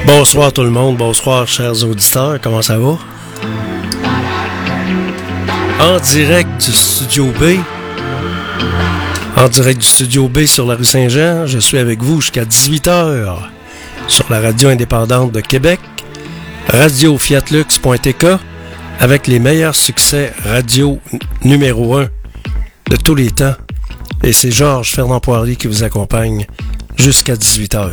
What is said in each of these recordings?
Bonsoir tout le monde, bonsoir chers auditeurs, comment ça va? En direct du Studio B, sur la rue Saint-Jean, je suis avec vous jusqu'à 18h sur la radio indépendante de Québec, radio-fiatlux.tk, avec les meilleurs succès radio numéro 1 de tous les temps. Et c'est Georges Fernand Poirier qui vous accompagne jusqu'à 18h.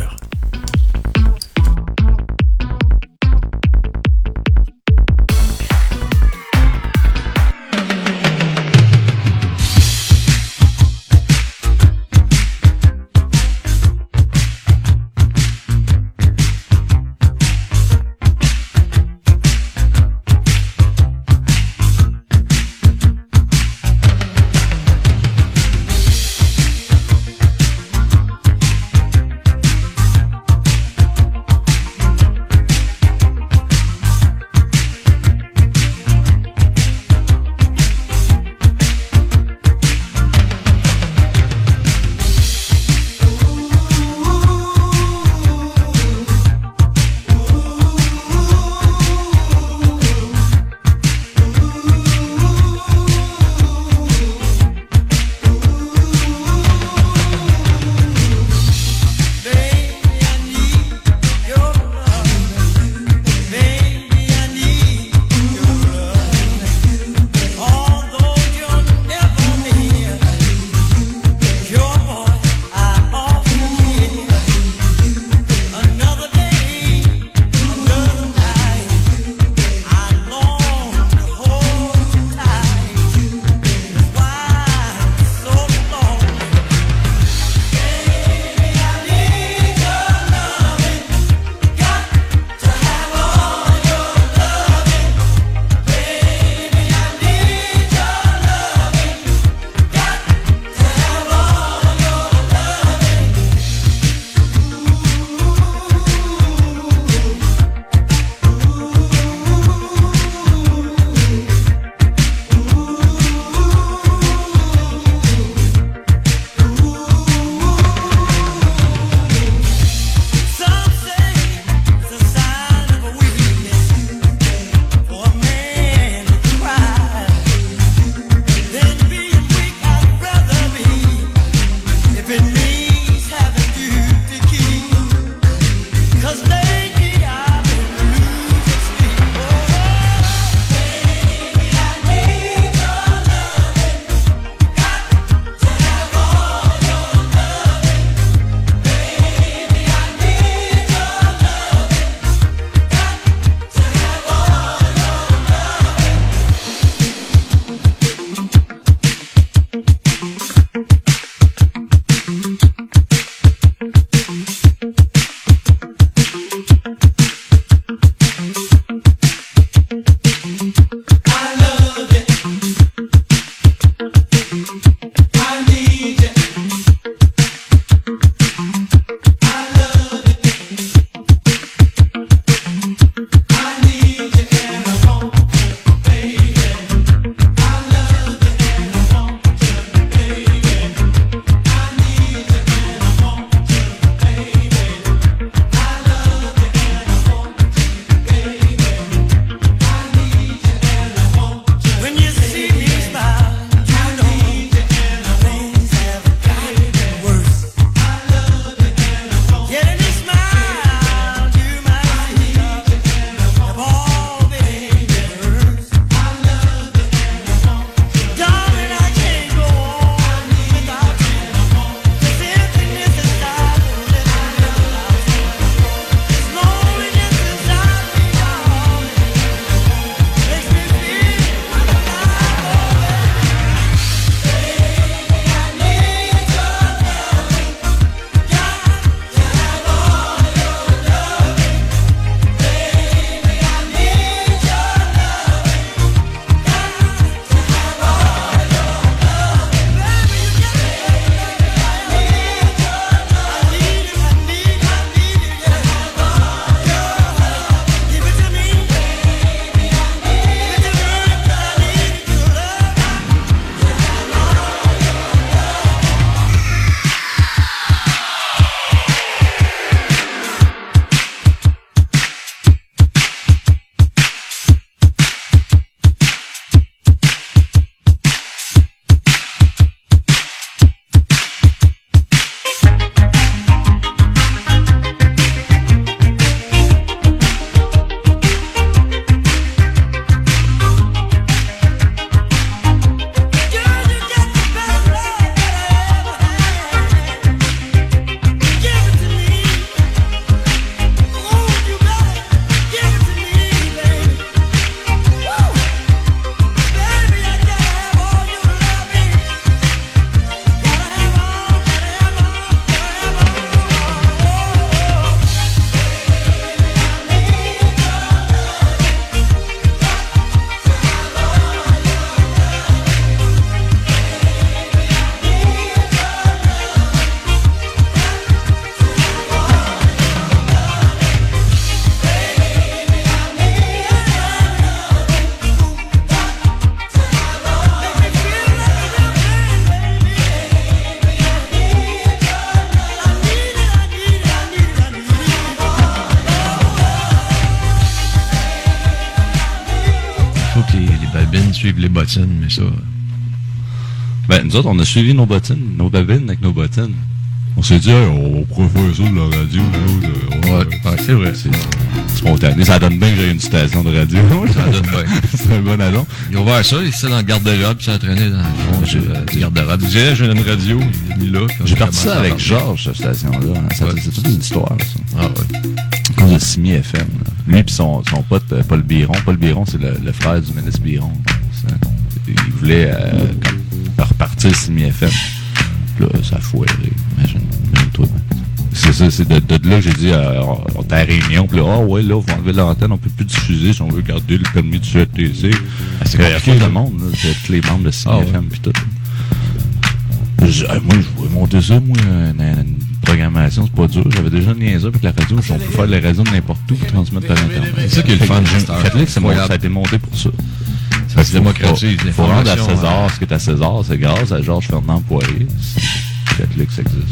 bottines, mais ça... Ben, nous autres, on a suivi nos bottines, nos babines avec nos bottines. On s'est dit, hey, on pourrait faire ça de la radio. Ouais, c'est vrai. C'est spontané. Ça donne bien que j'ai une station de radio. Ça donne bien. C'est un bon addon. Ils ont ouvert ça, ils étaient dans le garde-robe, puis ça entraînait dans le fond du garde-robe. Ils disaient, j'ai une radio, il est mis là. J'ai parti ça avec Georges, cette station-là. C'est toute une histoire, ça. Ah ouais. À cause de Simi FM. Là. Lui et son pote, Paul Biron. Paul Biron, c'est le frère du ministre Biron. Il voulait repartir Simi FM. Là, ça a foiré. Imagine-toi. C'est ça, c'est de là que j'ai dit, on était à la réunion, puis là, ouais, là, on va enlever l'antenne, on peut plus diffuser si on veut garder le permis du CRTC. C'est compliqué, le monde, là, c'est tous les membres de CFM, puis tout. Moi, je voulais monter ça, moi, une programmation, c'est pas dur. J'avais déjà niaisé avec la radio, on peut faire de la radio de n'importe où pour transmettre par Internet. C'est ça qui est le fun de Catholique, ça a été monté pour ça. Ça se démocratise. Il faut rendre à César ce qui est à César, c'est grâce à Georges Fernand Poirier. Catholique, ça existe.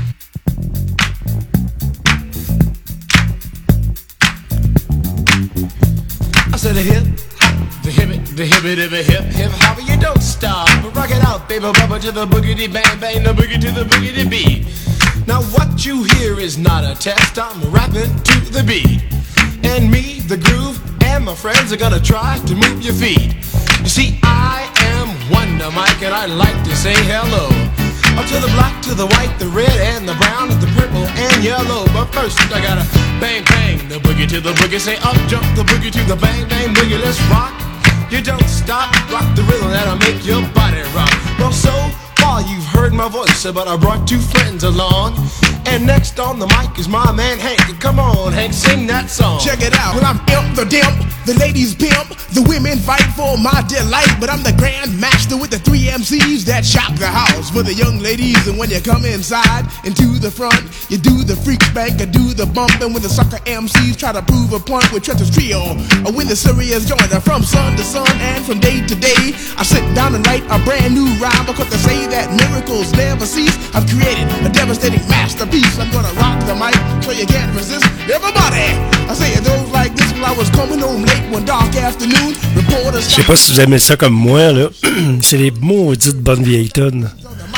I said the hip, the hip, hopper, you don't stop. Rock it out, baby, bubba to the boogity bang bang, the boogie to the boogity beat. Now what you hear is not a test, I'm rapping to the beat. And me, the groove, and my friends are gonna try to move your feet. You see, I am Wonder Mike, and I like to say hello. Up to the black, to the white, the red, and the brown, and the purple, and yellow. But first, I gotta bang, bang, the boogie to the boogie. Say up, jump the boogie to the bang, bang, boogie. Let's rock. You don't stop, rock the rhythm that'll make your body rock. Well, so far you've heard my voice, but I brought two friends along. And next on the mic is my man Hank. Come on, Hank, sing that song. Check it out. Well, I'm imp the dimp, the ladies pimp, the women fight for my delight. But I'm the grand master with the 3 MCs that shop the house for the young ladies. And when you come inside into the front, you do the freak spank, I do the bump. And when the sucker MCs try to prove a point with Trent's Trio, or when the serious joint are from sun to sun and from day to day, I sit down and write a brand new rhyme because they say that miracles never cease. I've created a devastating masterpiece. I'm gonna rock the mic so you can't resist. Everybody, I say it goes like this. While I was coming home late one dark afternoon, reporters. Je sais pas si vous aimez ça comme moi, là. C'est les maudites bonnes vieilles tonnes.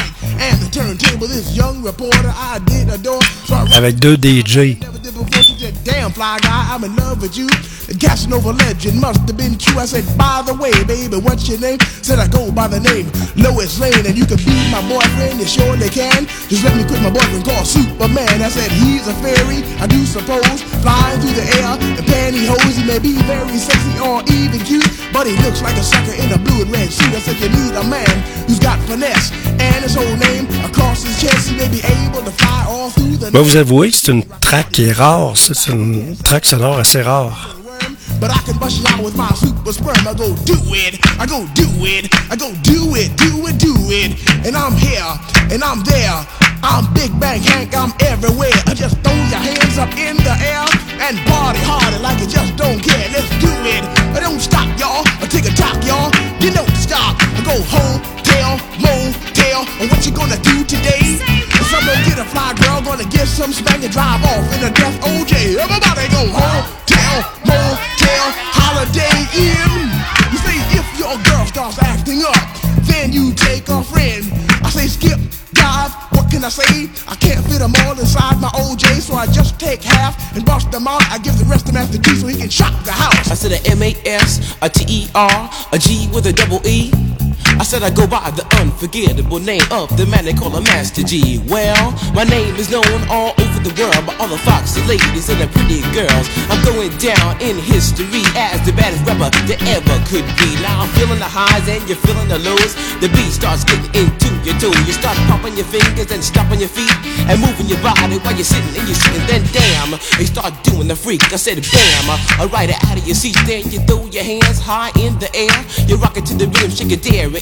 Avec 2 DJ. Damn fly guy, I'm in love with you. The Casanova legend must have been true. I said, by the way, baby, what's your name? Said I go by the name Lois Lane, and you can be my boyfriend, you surely can. Just let me quit my boyfriend called Superman. I said, he's a fairy, I do suppose, flying through the air in pantyhose. He may be very sexy or even cute, but he looks like a sucker in a blue and red suit. I said, you need a man who's got finesse, and his whole name across his chest. He may be able to fly all through the... Moi, vous avouez que c'est une track qui est rare. C'est une track sonore assez rare. But I can bust you out with my super sperm. I go do it, I go do it, I go do it, do it, do it. And I'm here, and I'm there. I'm Big Bang Hank, I'm everywhere. Just throw your hands up in the air and party harder like you just don't care. Let's do it. Don't stop, y'all. Take a talk, y'all. You don't stop. I go home, tell, motel. And what you gonna do today? Some gonna get a fly girl, gonna get some spank and drive off in a death OJ. Everybody go home, tell, motel, Holiday Inn. You say if your girl starts acting up, then you take a friend. I say skip, dive, what can I say? I can't fit them all inside my OJ, so I just take half and bust them out. I give the rest to Master G so he can shock the house. I said a M-A-S, a T-E-R, a G with a double E. I said I go by the unforgettable name of the man they call a Master G. Well, my name is known all over the world by all the foxy ladies and the pretty girls. I'm going down in history as the baddest rapper that ever could be. Now I'm feeling the highs and you're feeling the lows. The beat starts getting into your toe. You start popping your fingers and stomping your feet and moving your body while you're sitting and you're sitting. Then damn, you start doing the freak. I said bam, right out of your seat. Then you throw your hands high in the air. You rock it to the rhythm, shake it, dare it.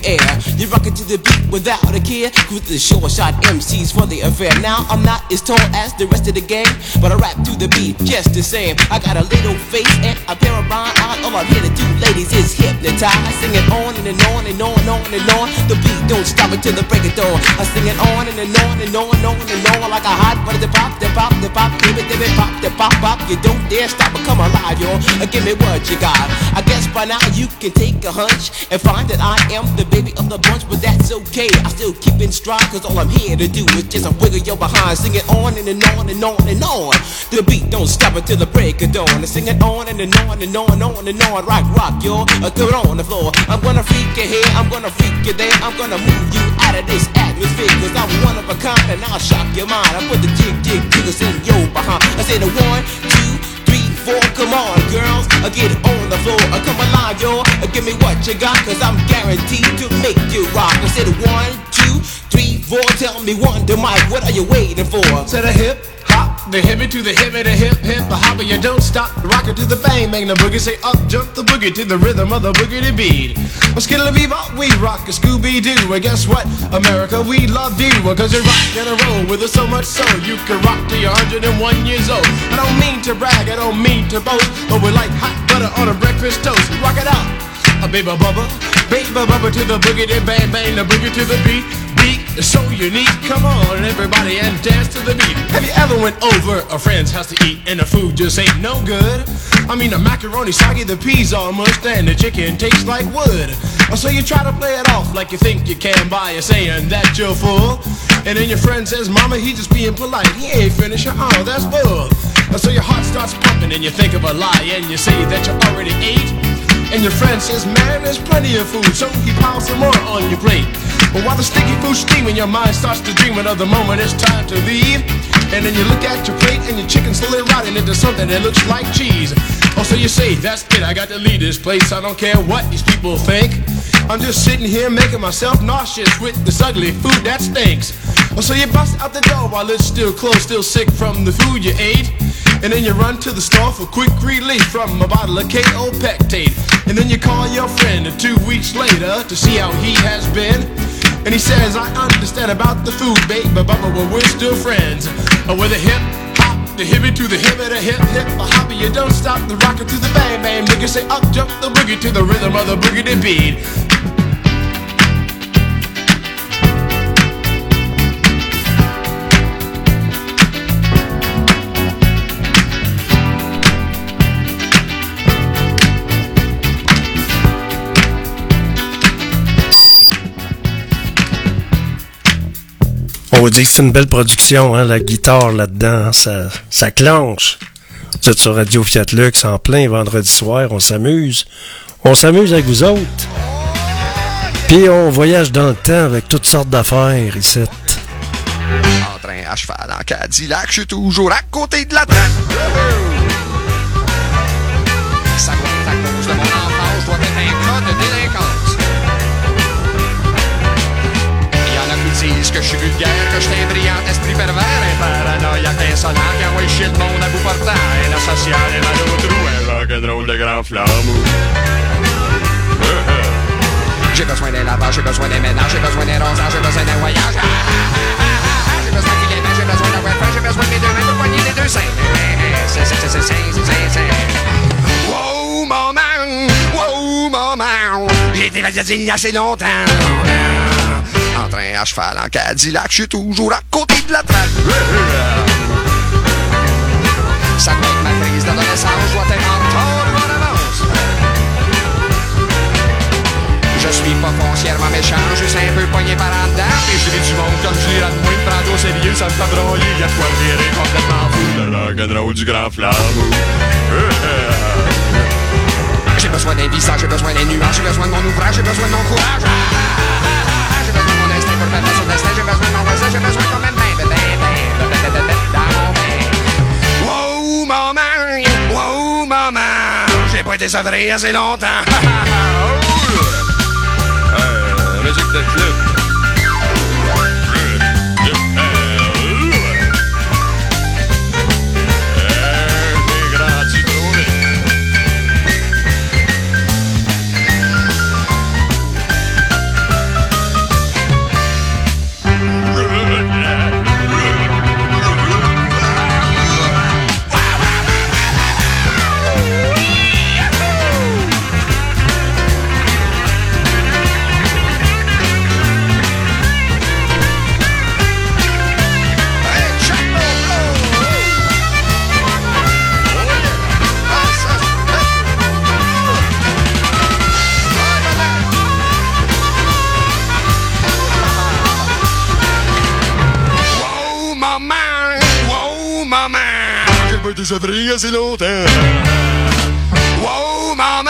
air. You rock it to the beat without a care. With the short shot MCs for the affair. Now I'm not as tall as the rest of the gang, but I rap to the beat just the same. I got a little face and a pair of rhyme eyes. All I'm here to do, ladies, is hypnotize. I sing it on and on and on and on and on. The beat don't stop until the break of dawn. I sing it on and on and on and on and on like a hot butter. The pop, give it, pop, the pop, pop. You don't dare stop or come alive, yo. Give me what you got. I guess by now you can take a hunch and find that I am the baby of the bunch, but that's okay. I still keep in stride, cause all I'm here to do is just a wiggle your behind. Sing it on and on and on and on. The beat don't stop until the break of dawn. I sing it on and on and on and on and on. Rock, yo. Throw it on the floor. I'm gonna freak you here, I'm gonna freak you there. I'm gonna move you out of this atmosphere, cause I'm one of a kind and I'll shock your mind. I put the jiggers in your behind. I say the 1, 2, 3, 4, come on girls, get on the floor, come alive yo, give me what you got, cause I'm guaranteed to make you rock. I said 1, 2, 3, 4, tell me one, the mic, what are you waiting for? To the hip, hop, the hippie to the hippie, the hip, hip, the hopper, you don't stop, rock it to the bang, bang the boogie, say up, jump the boogie to the rhythm of the boogie beat. Well, skittle-a-bebop, we rock a Scooby-Doo, and guess what, America, we love you, cause you rock and a roll with us so much so, you can rock till you're 101 years old. I don't mean to brag, I don't mean to boast, but we're like hot butter on a breakfast toast. Rock it out, a baby bubba to the boogie, then bang bang the boogie to the beat. Beat is so unique, come on everybody and dance to the beat. Have you ever went over a friend's house to eat and the food just ain't no good? I mean the macaroni soggy, the peas all mushed, and the chicken tastes like wood. So you try to play it off like you think you can by saying that you're full, and then your friend says, mama, he just being polite, he ain't finished, oh, that's bull. So your heart starts pumping and you think of a lie and you say that you already ate. And your friend says, man, there's plenty of food, so he piles some more on your plate. But while the sticky food's steaming, your mind starts to dreaming of the moment it's time to leave. And then you look at your plate and your chicken's slowly rotting into something that looks like cheese. Oh, so you say, that's it, I got to leave this place, I don't care what these people think. I'm just sitting here making myself nauseous with this ugly food that stinks. Oh, so you bust out the door while it's still closed, still sick from the food you ate. And then you run to the store for quick relief from a bottle of KO Pectate. And then you call your friend 2 weeks later to see how he has been. And he says, I understand about the food, babe, but we're still friends. With a hip hop, the hippie to the hippie, the hip hip, the hopper, you don't stop, the rocker to the bang bang. Niggas say up jump the boogie to the rhythm of the boogie beat. On vous dit que c'est une belle production, hein, la guitare là-dedans, ça clenche. Vous êtes sur Radio Fiat Lux en plein vendredi soir, on s'amuse. On s'amuse avec vous autres. Puis on voyage dans le temps avec toutes sortes d'affaires ici. En train à cheval en Cadillac, je suis toujours à côté de la traque. Ça compte à cause de mon enfance, doit être un cas de délinquance. Disent que je suis vulgaire, que je suis un brillant esprit pervers, un paranoïaque insolent qui envoie chier le monde à bout portant, un asocial et mal au trou, un rock'n'roll de grand flambeau. J'ai besoin d'un lavage, j'ai besoin d'un ménage, j'ai besoin d'un rosage, j'ai besoin d'un voyage. J'ai besoin qu'il y ait j'ai besoin d'un welfare, j'ai besoin de mes deux mains pour poigner les deux seins. Wow, maman, j'ai été magasine il y a assez longtemps. En train à cheval en Cadillac, je suis toujours à côté de la traque. Ça doit être ma crise d'adolescence, je dois être en retard ou en avance. Je suis pas foncièrement méchant, juste un peu poigné par en dedans. Et je ris du monde comme je l'irai de moins, de prendre au sérieux, ça me fait broyer. Y'a de quoi virer complètement fou, le rock'n'roll du grand flambeau. J'ai besoin d'un visage, j'ai besoin d'un nuage, j'ai besoin de mon ouvrage, j'ai besoin de mon courage. J'ai besoin de mon instinct pour faire face au destin, j'ai besoin de mon voisin, j'ai besoin quand même wow, maman, j'ai pas été sevré assez longtemps. Musique de club. ça ferait assez longtemps. Wow,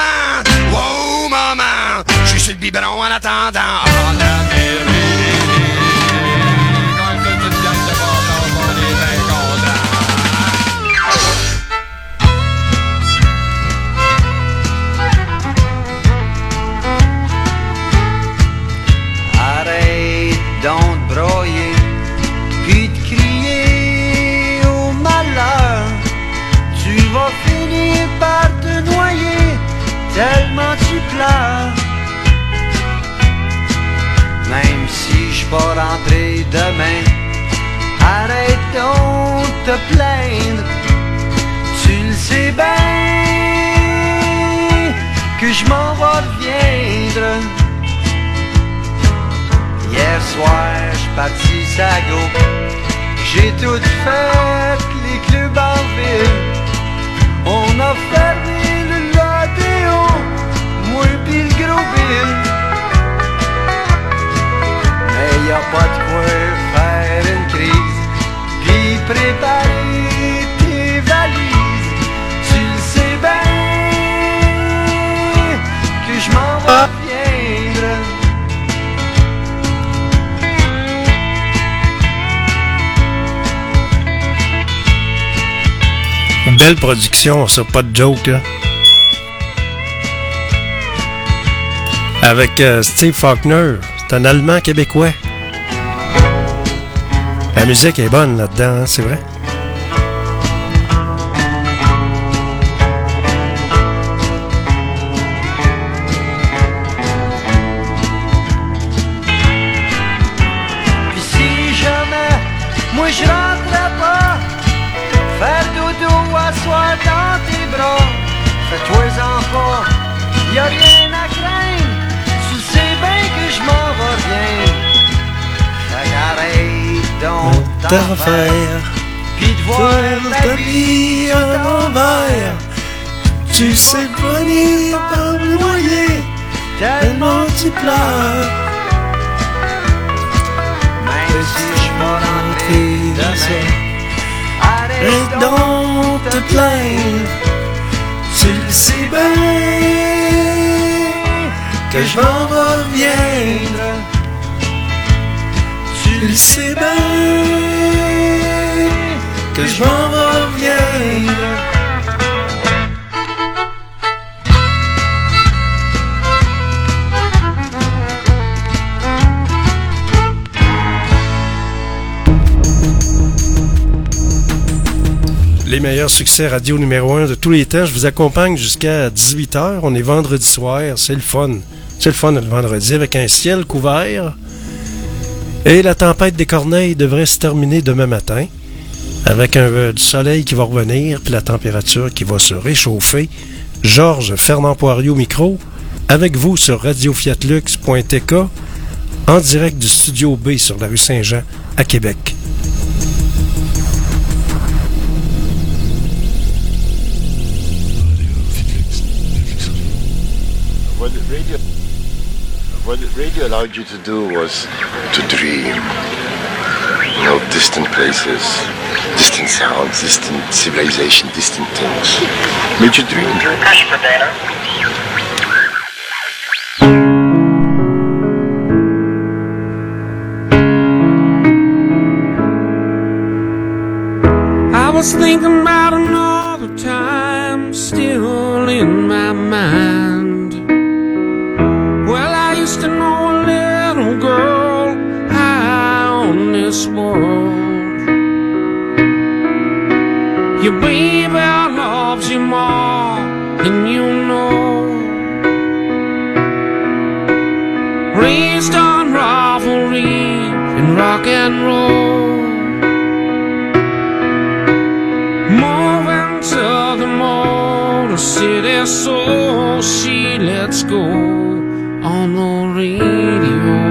maman, je suis sur le biberon en attendant. Oh, l'Amérique, quand il fait une gang de bâtards, on est bien contents. Arrête donc de broyer, puis de crier au malheur. Tu vas finir par te noyer, tellement tu pleures. Même si je suis pas rentré demain, arrête donc de te plaindre. Tu le sais bien que je m'en vais reviendre. Hier soir, j'suis parti sa go. J'ai tout fait, les clubs en ville. On a fermé le Lodéo, moi pis le gros Bill. Mais y'a pas de quoi faire une crise, pis préparer tes valises. Tu le sais bien que je m'en vais reviendre. Belle production, ça, pas de joke, là. Avec Steve Faulkner, c'est un Allemand québécois. La musique est bonne là-dedans, hein, c'est vrai. Puis si jamais, moi je rentrais pas, faire dodo à soir dans tes bras. Fais-toi-en pas, y'a rien à craindre. Tu sais bien que je m'en vais bien. Fait qu'arrête donc t'en faire, pis de voir la vie à l'envers. Tu sais venir par le noyer, Tellement tu pleures. même si je suis pas rentré demain, arrête donc te plaindre. Tu le sais bien que je m'en reviendrai. Tu le sais bien que je m'en reviendrai. Les meilleurs succès radio numéro 1 de tous les temps. Je vous accompagne jusqu'à 18h. On est vendredi soir. C'est le fun. C'est le fun le vendredi avec un ciel couvert. Et la tempête des corneilles devrait se terminer demain matin. Avec du soleil qui va revenir. Puis la température qui va se réchauffer. Georges Fernand Poirier au micro. Avec vous sur radiofiatlux.tk. En direct du Studio B sur la rue Saint-Jean à Québec. What radio allowed you to do was to dream. You know, distant places, distant sounds, distant civilization, distant things. Made you dream. I was thinking about another time still in my mind. Well, I used to know a little girl high on this world. Your baby loves you more than you know. Raised on rivalry and rock and roll. Moving to the Motor City, so she lets go on the radio.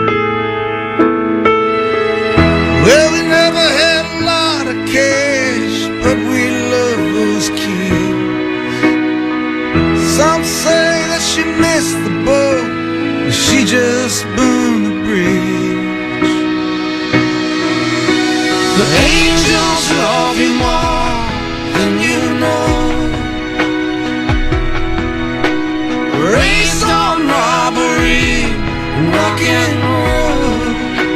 Well, we never had a lot of cash, but we love those kids. Some say that she missed the boat, but she just burned the bridge. The angels love you more than getting old.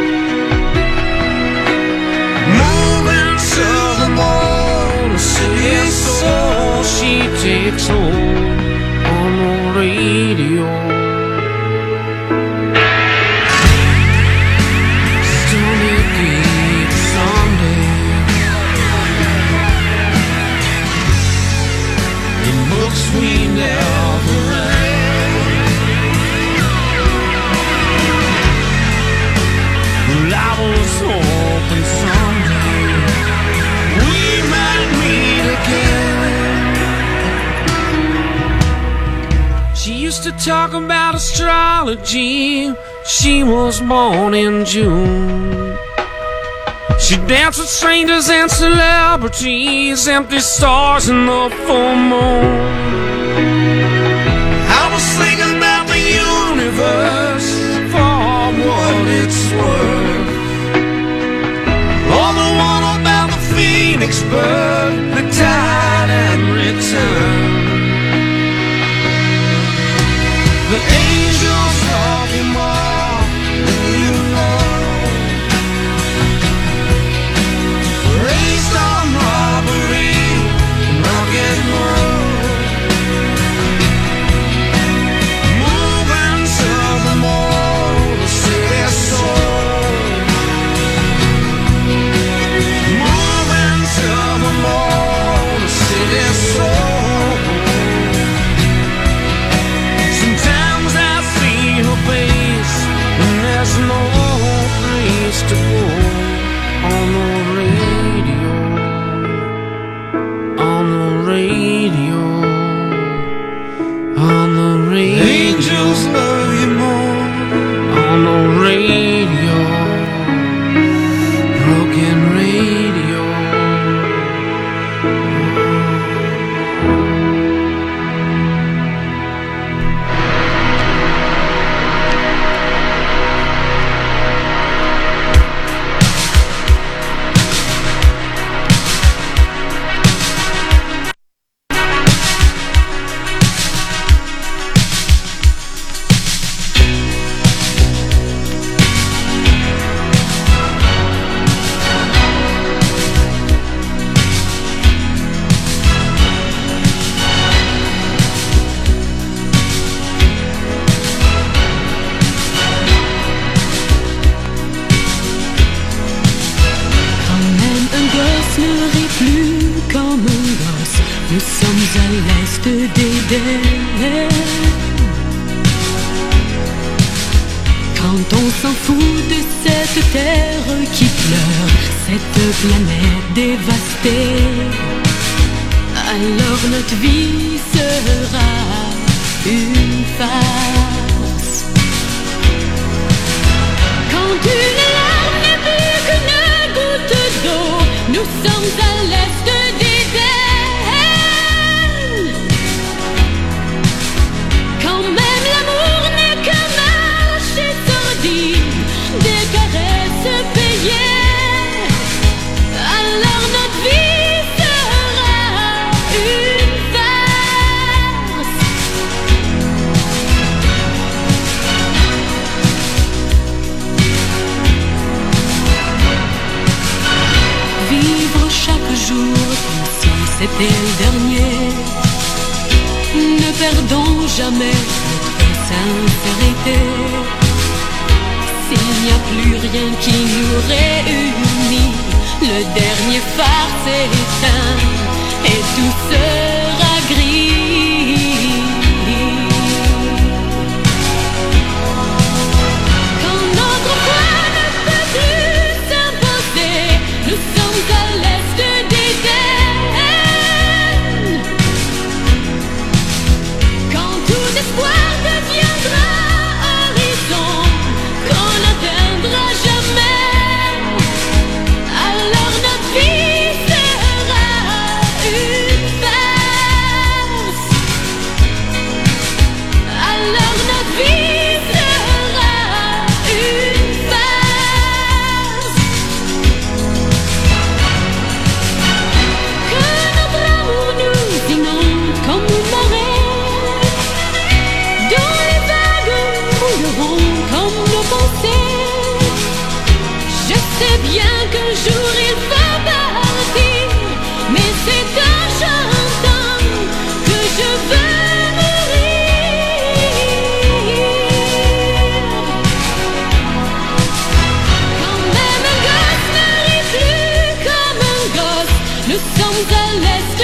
Moving southern, the city soul, she takes hold on the radio. We never read. Well, I was hoping someday we might meet again. She used to talk about astrology. She was born in June. She danced with strangers and celebrities, empty stars in the full moon. I was thinking about the universe for what it's worth. All the one about the phoenix bird, the tide and return. The angels love you more than you know. Raised on robbery and rock and roll. Moving southern, the city soul. Moving southern, the city soul. Sometimes I see her face and there's no place to go on the radio, on the radio, on the radio. Angels love you more on the radio, broken radio. Nous sommes à l'est d'Éden. Quand on s'en fout de cette terre qui pleure, cette planète dévastée, alors notre vie sera une farce. Quand une larme n'est plus qu'une goutte d'eau, nous sommes à l'est d'Éden. Quand même l'amour n'est qu'un marché sordide, des caresses payées, alors notre vie sera une farce. Vivre chaque jour comme si c'était le dernier. Ne perdons jamais notre sincérité. S'il n'y a plus rien qui nous réunit, le dernier phare s'éteint et tout sera gris. Quand notre foi ne peut plus s'imposer, nous sommes à l'est d'Éden. Quand tout espoir deviendra horizon, qu'on n'atteindra jamais, alors notre vie sera une fête. l'est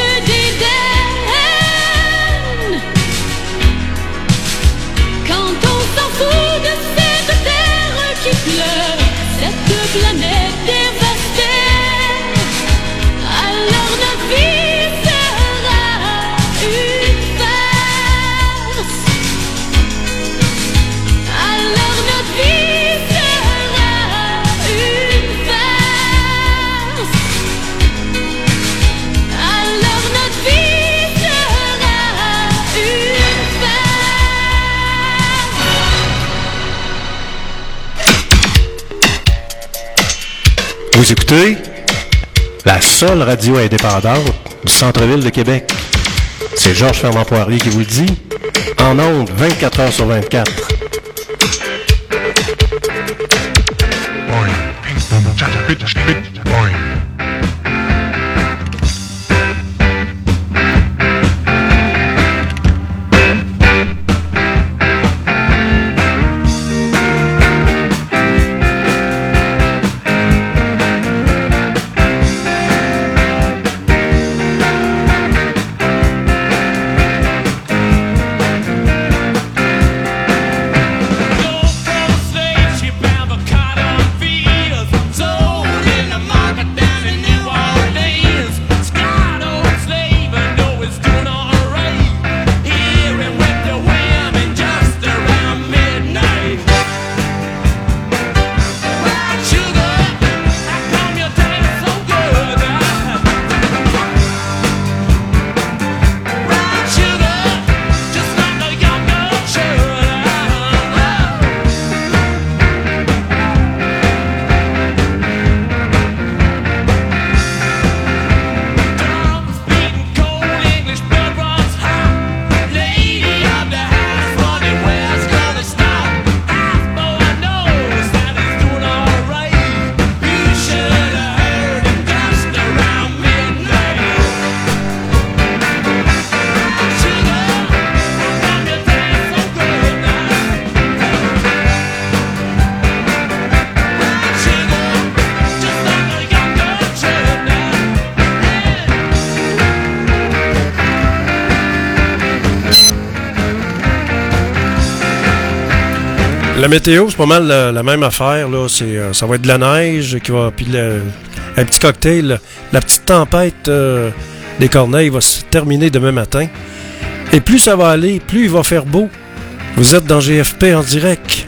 d'Éden. Quand on s'en fout de cette terre qui pleure, cette planète dévastée, alors notre vie sera une farce. Alors notre vie sera une farce. Alors notre vie sera une farce. Vous écoutez la seule radio indépendante du centre-ville de Québec. C'est Georges Fernand Poirier qui vous le dit. En ondes, 24 heures sur 24. La météo, c'est pas mal la même affaire. Là. Ça va être de la neige, puis un petit cocktail. La petite tempête des Corneilles va se terminer demain matin. Et plus ça va aller, plus il va faire beau. Vous êtes dans GFP en direct.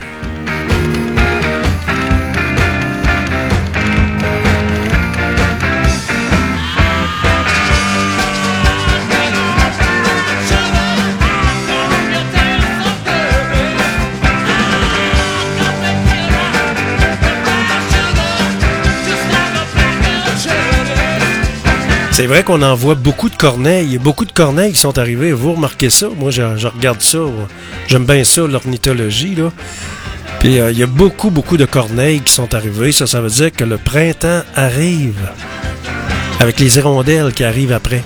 C'est vrai qu'on en voit beaucoup de corneilles. Il y a beaucoup de corneilles qui sont arrivées. Vous remarquez ça? Moi, je regarde ça. J'aime bien ça, l'ornithologie, là. Puis, il y a beaucoup de corneilles qui sont arrivées. Ça veut dire que le printemps arrive. Avec les hirondelles qui arrivent après.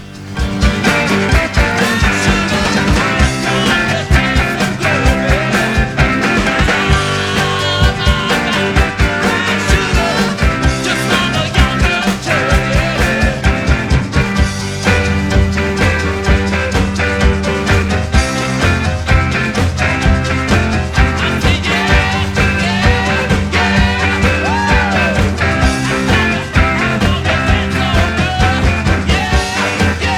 Yeah!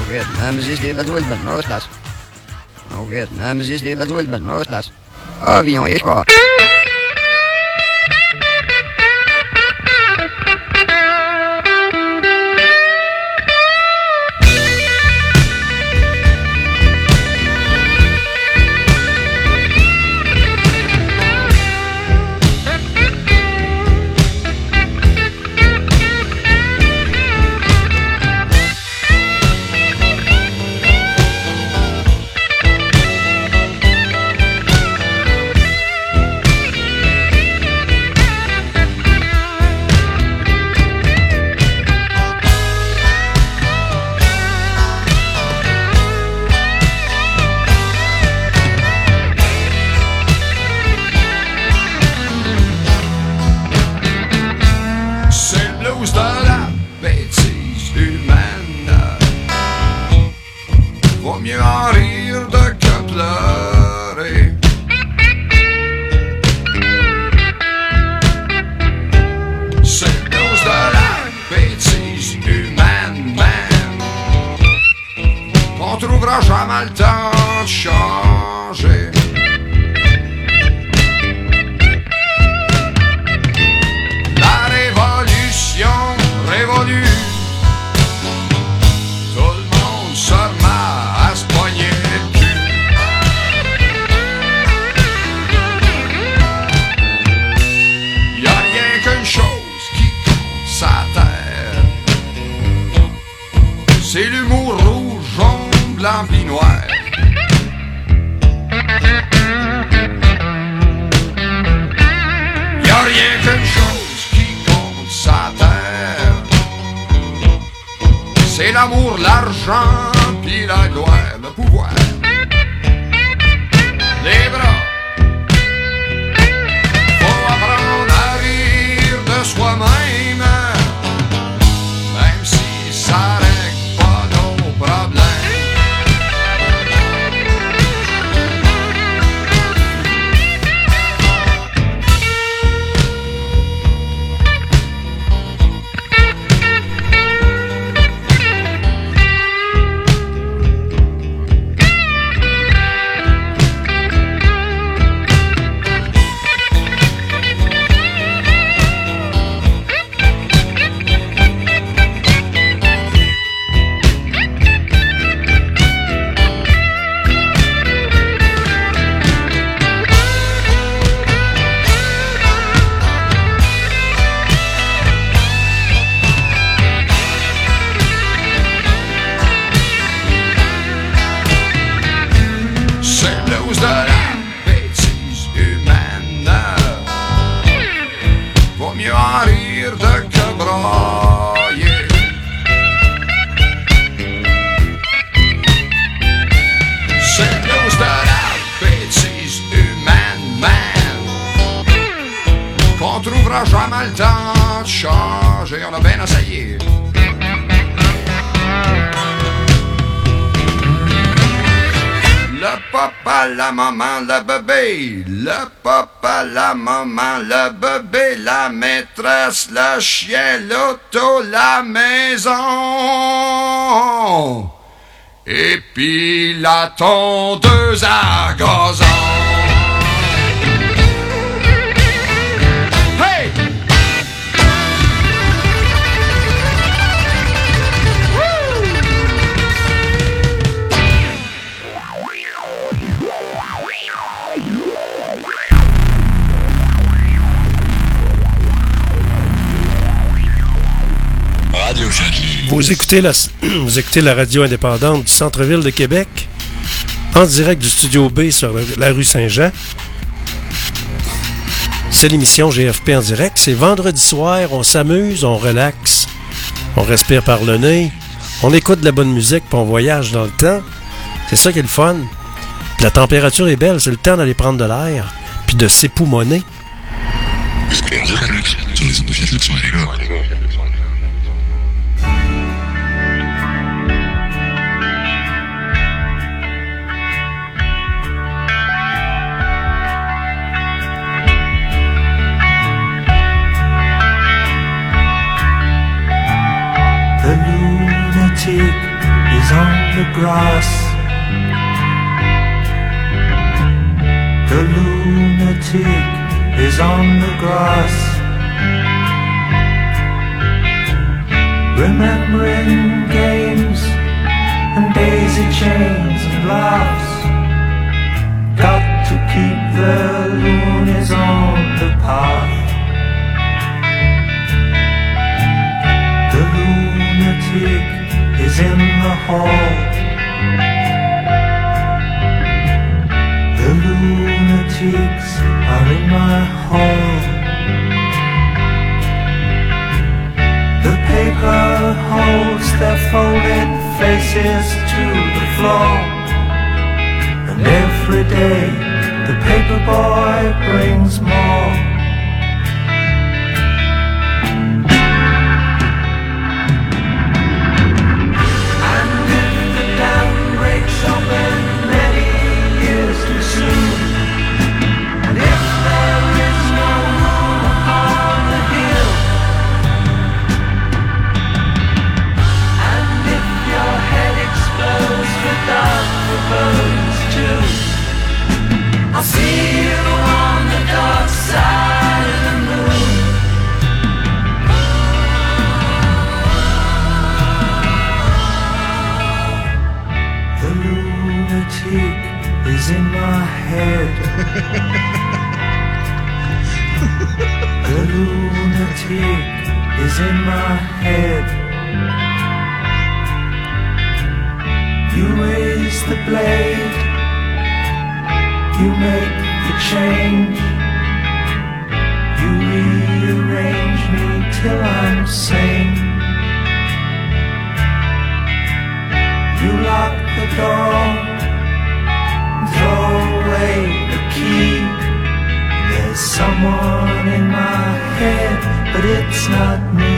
Vietnam is dit dat wil ben Noordlas. Vietnam is dit dat wil ben Noordlas. Avion is waar. C'est l'amour, l'argent, puis la gloire, le pouvoir. Les bras. Faut apprendre à rire de soi-même, même si ça règle pas nos problèmes. Jamais le temps de changer, on a bien essayé. Le papa, la maman, le bébé. Le papa, la maman, le bébé. La maîtresse, le chien, l'auto, la maison. Et puis la tondeuse à gazon. Vous écoutez la radio indépendante du centre-ville de Québec, en direct du Studio B sur la rue Saint-Jean. C'est l'émission GFP en direct. C'est vendredi soir, on s'amuse, on relaxe, on respire par le nez, on écoute de la bonne musique, puis on voyage dans le temps. C'est ça qui est le fun. Puis la température est belle, c'est le temps d'aller prendre de l'air, puis de s'époumoner. The lunatic is is on the grass. The lunatic is on the grass, remembering games and daisy chains and laughs. Got to keep the loonies on the path. The lunatic is in the hall. The lunatics are in my hall. The paper holds their folded faces to the floor, and every day the paper boy brings more. And if the dam breaks open many years too soon, and if there is no room upon the hill, and if your head explodes without the bones too, I'll see you on the dark side of the moon. The lunatic is in my head. The lunatic is in my head. You raise the blade, you make the change, you rearrange me till I'm sane. You lock the door, throw away the key. There's someone in my head, but it's not me.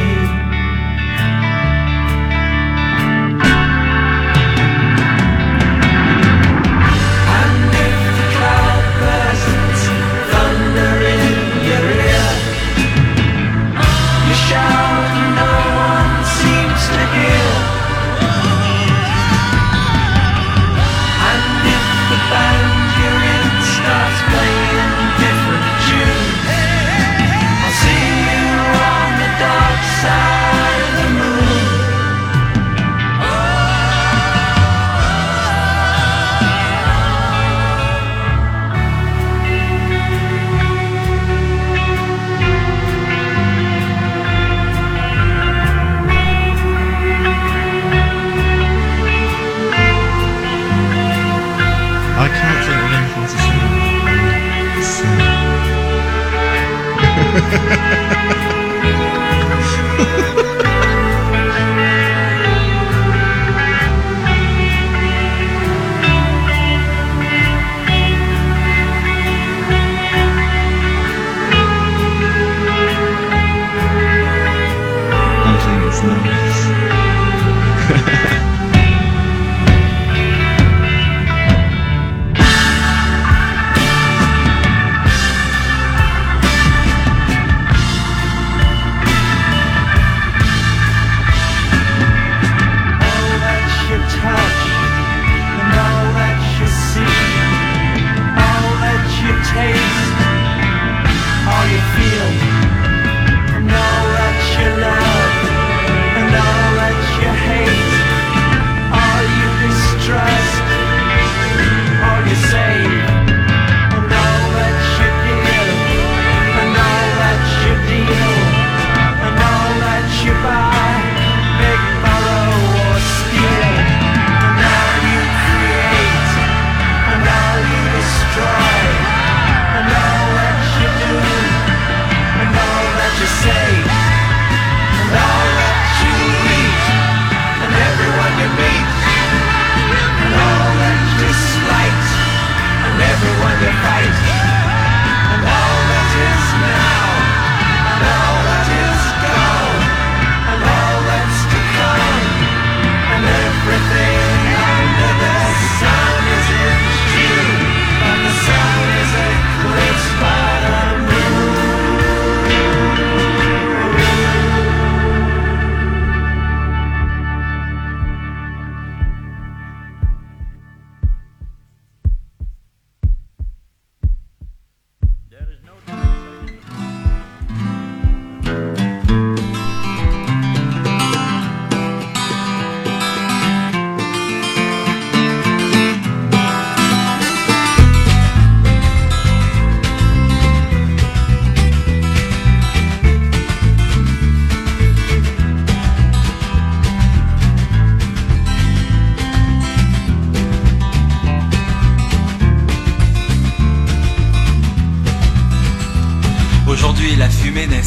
All you feel, and all that you love, and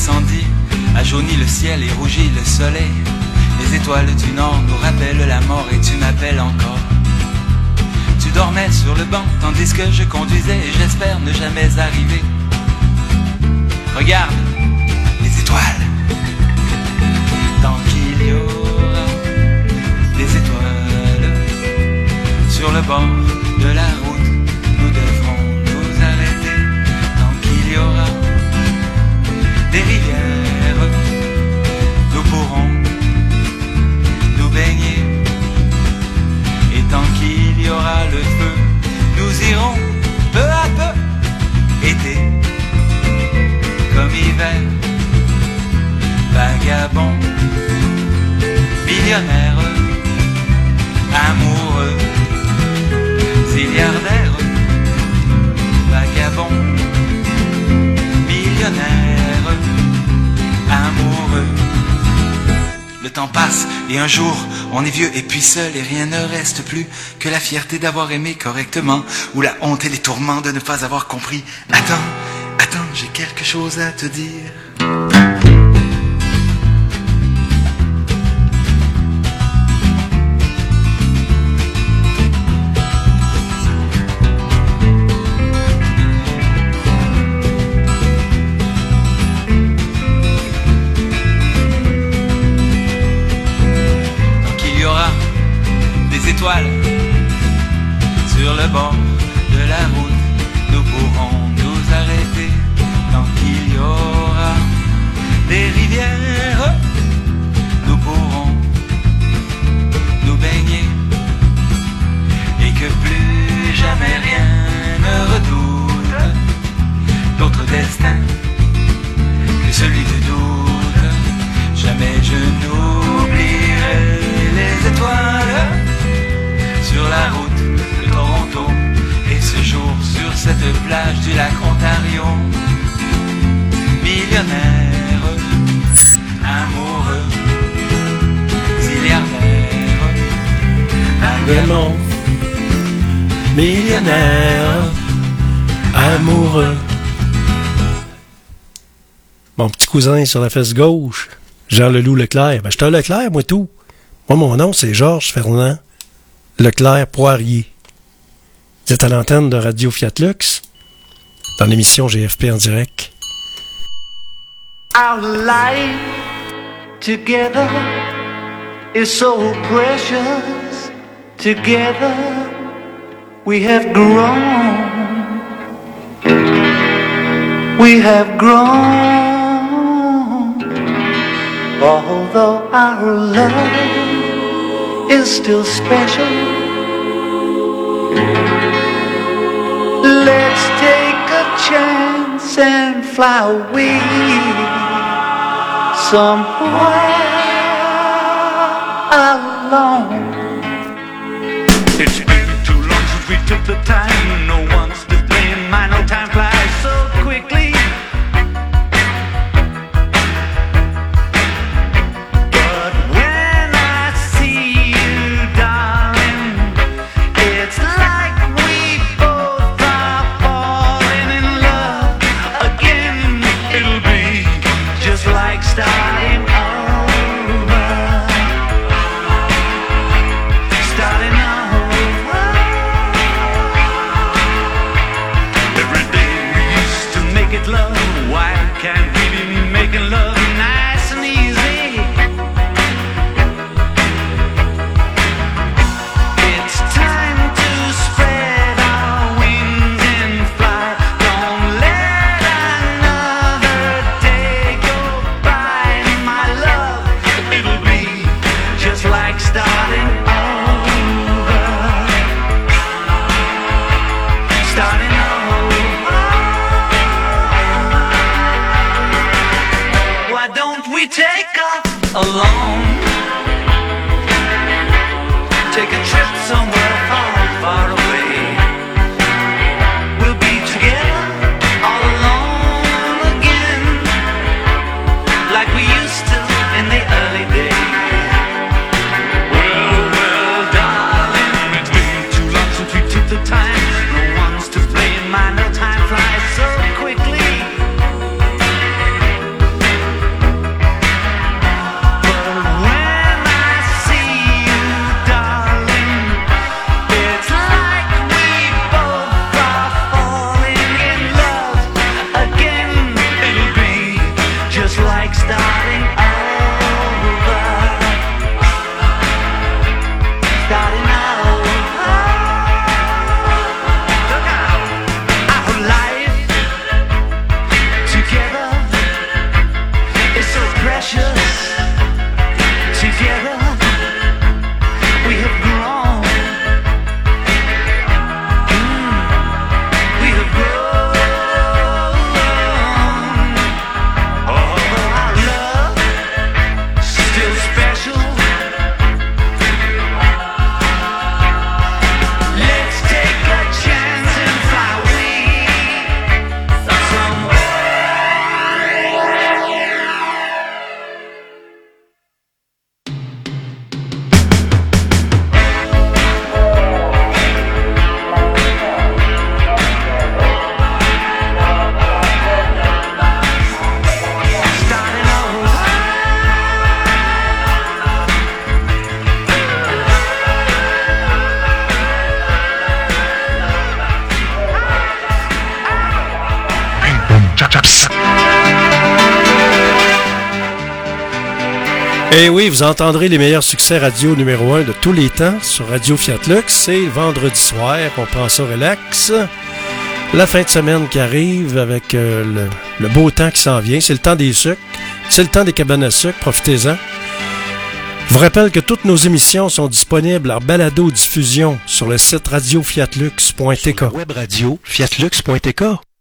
incendie a jauni le ciel et rougi le soleil. Les étoiles du nord nous rappellent la mort et tu m'appelles encore. Tu dormais sur le banc tandis que je conduisais et j'espère ne jamais arriver. Regarde les étoiles. Tant qu'il y aura des étoiles sur le bord de la route, nous devrons nous arrêter. Tant qu'il y aura des rivières, nous pourrons nous baigner. Et tant qu'il y aura le feu, nous irons peu à peu. Été comme hiver, vagabond, millionnaire, amoureux, zilliardaire, vagabond, millionnaire, amoureux. Le temps passe et un jour on est vieux et puis seul et rien ne reste plus que la fierté d'avoir aimé correctement ou la honte et les tourments de ne pas avoir compris. Attends, j'ai quelque chose à te dire. Sur le bord de la route, nous pourrons nous arrêter. Tant qu'il y aura des rivières, nous pourrons nous baigner. Et que plus jamais rien ne redoute d'autre destin que celui de doute. Jamais je n'oublierai les étoiles sur la route de Toronto et ce jour sur cette plage du lac Ontario. Millionnaire, amoureux, zilliardaire, vagabond, millionnaire, amoureux. Mon petit cousin sur la fesse gauche, Jean Leloup Leclerc. Ben, je suis un Leclerc, moi tout. Moi, mon nom, c'est Georges Fernand Leclerc Poirier. Vous êtes à l'antenne de Radio Fiat Lux, dans l'émission GFP en direct. Our life together is so precious. Together we have grown. We have grown. Although our love is still special, let's take a chance and fly away somewhere alone. It's been too long since we took the time. No one's to blame. My no time flies so quickly. Et oui, vous entendrez les meilleurs succès radio numéro 1 de tous les temps sur Radio Fiat Lux. C'est vendredi soir, on prend ça relax. La fin de semaine qui arrive avec le beau temps qui s'en vient. C'est le temps des sucres, c'est le temps des cabanes à sucre, profitez-en. Je vous rappelle que toutes nos émissions sont disponibles en balado-diffusion sur le site radiofiatlux.tk. Web radio fiatlux.tk.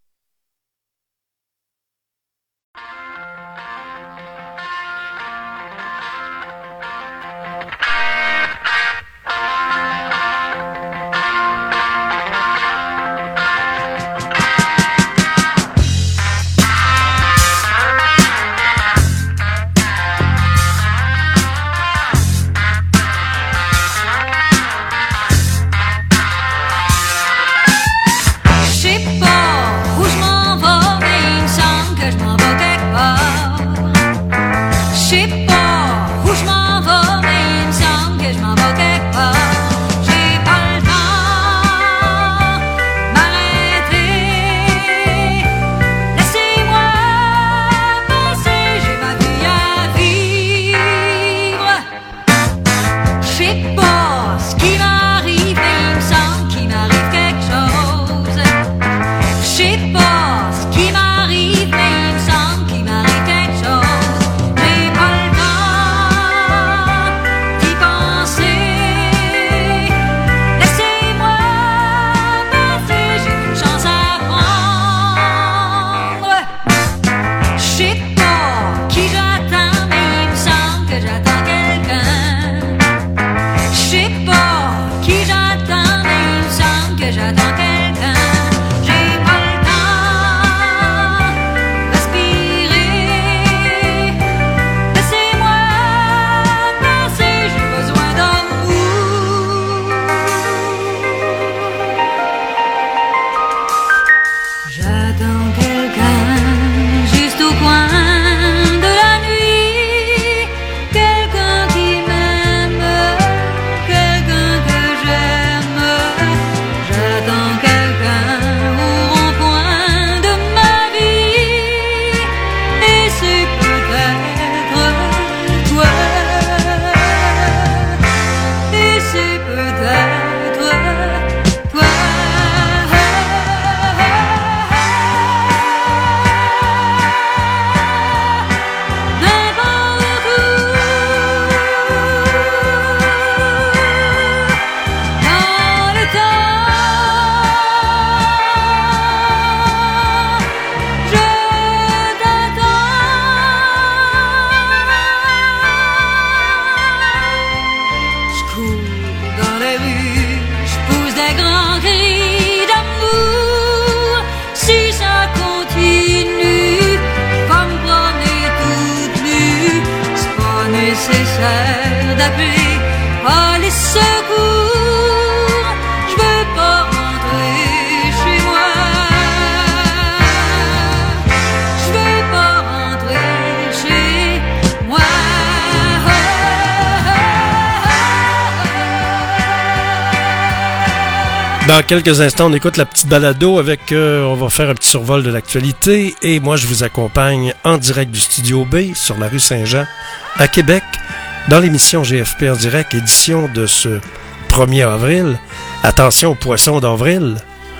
Dans quelques instants, on écoute la petite balado avec... on va faire un petit survol de l'actualité et moi, je vous accompagne en direct du Studio B sur la rue Saint-Jean à Québec dans l'émission GFP en direct, édition de ce 1er avril. Attention aux poissons d'avril.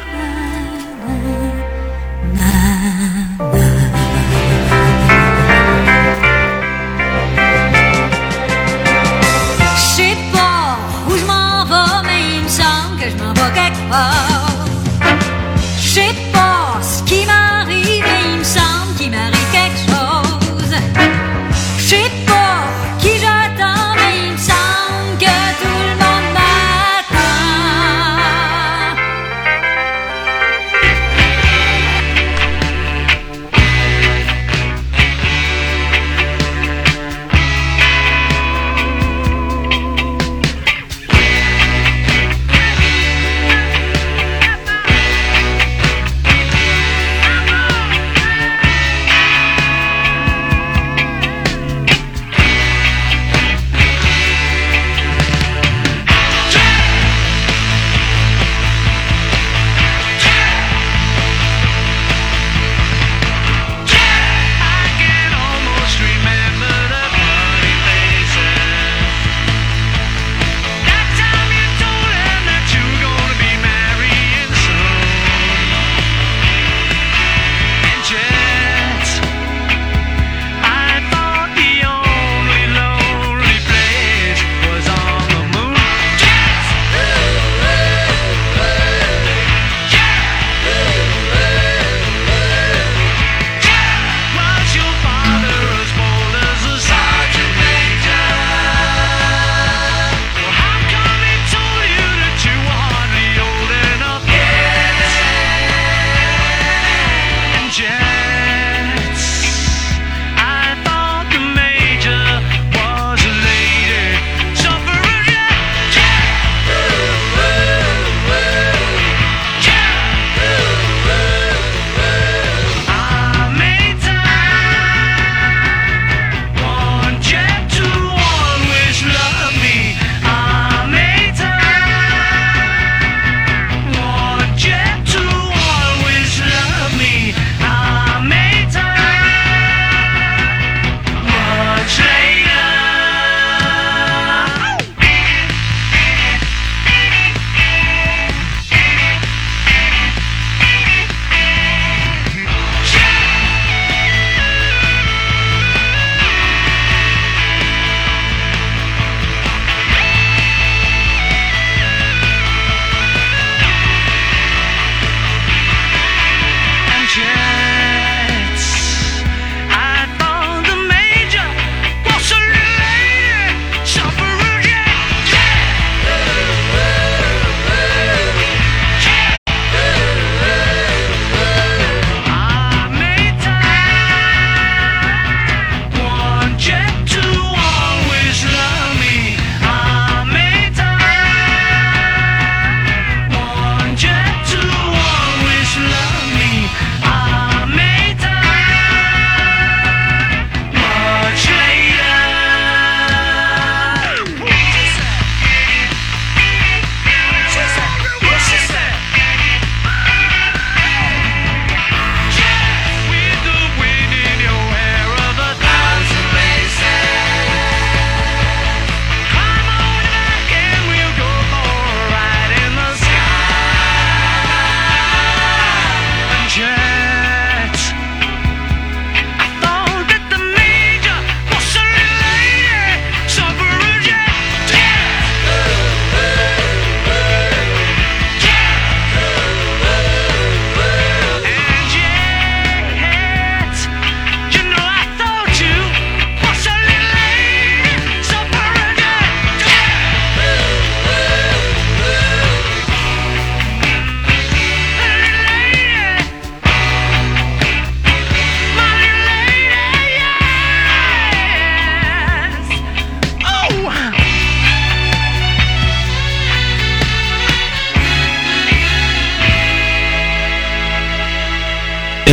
Je sais pas ce qui m'arrive, mais il me semble qu'il m'arrive quelque chose. Je sais pas qui j'attends, mais il me semble que tout le monde m'attend.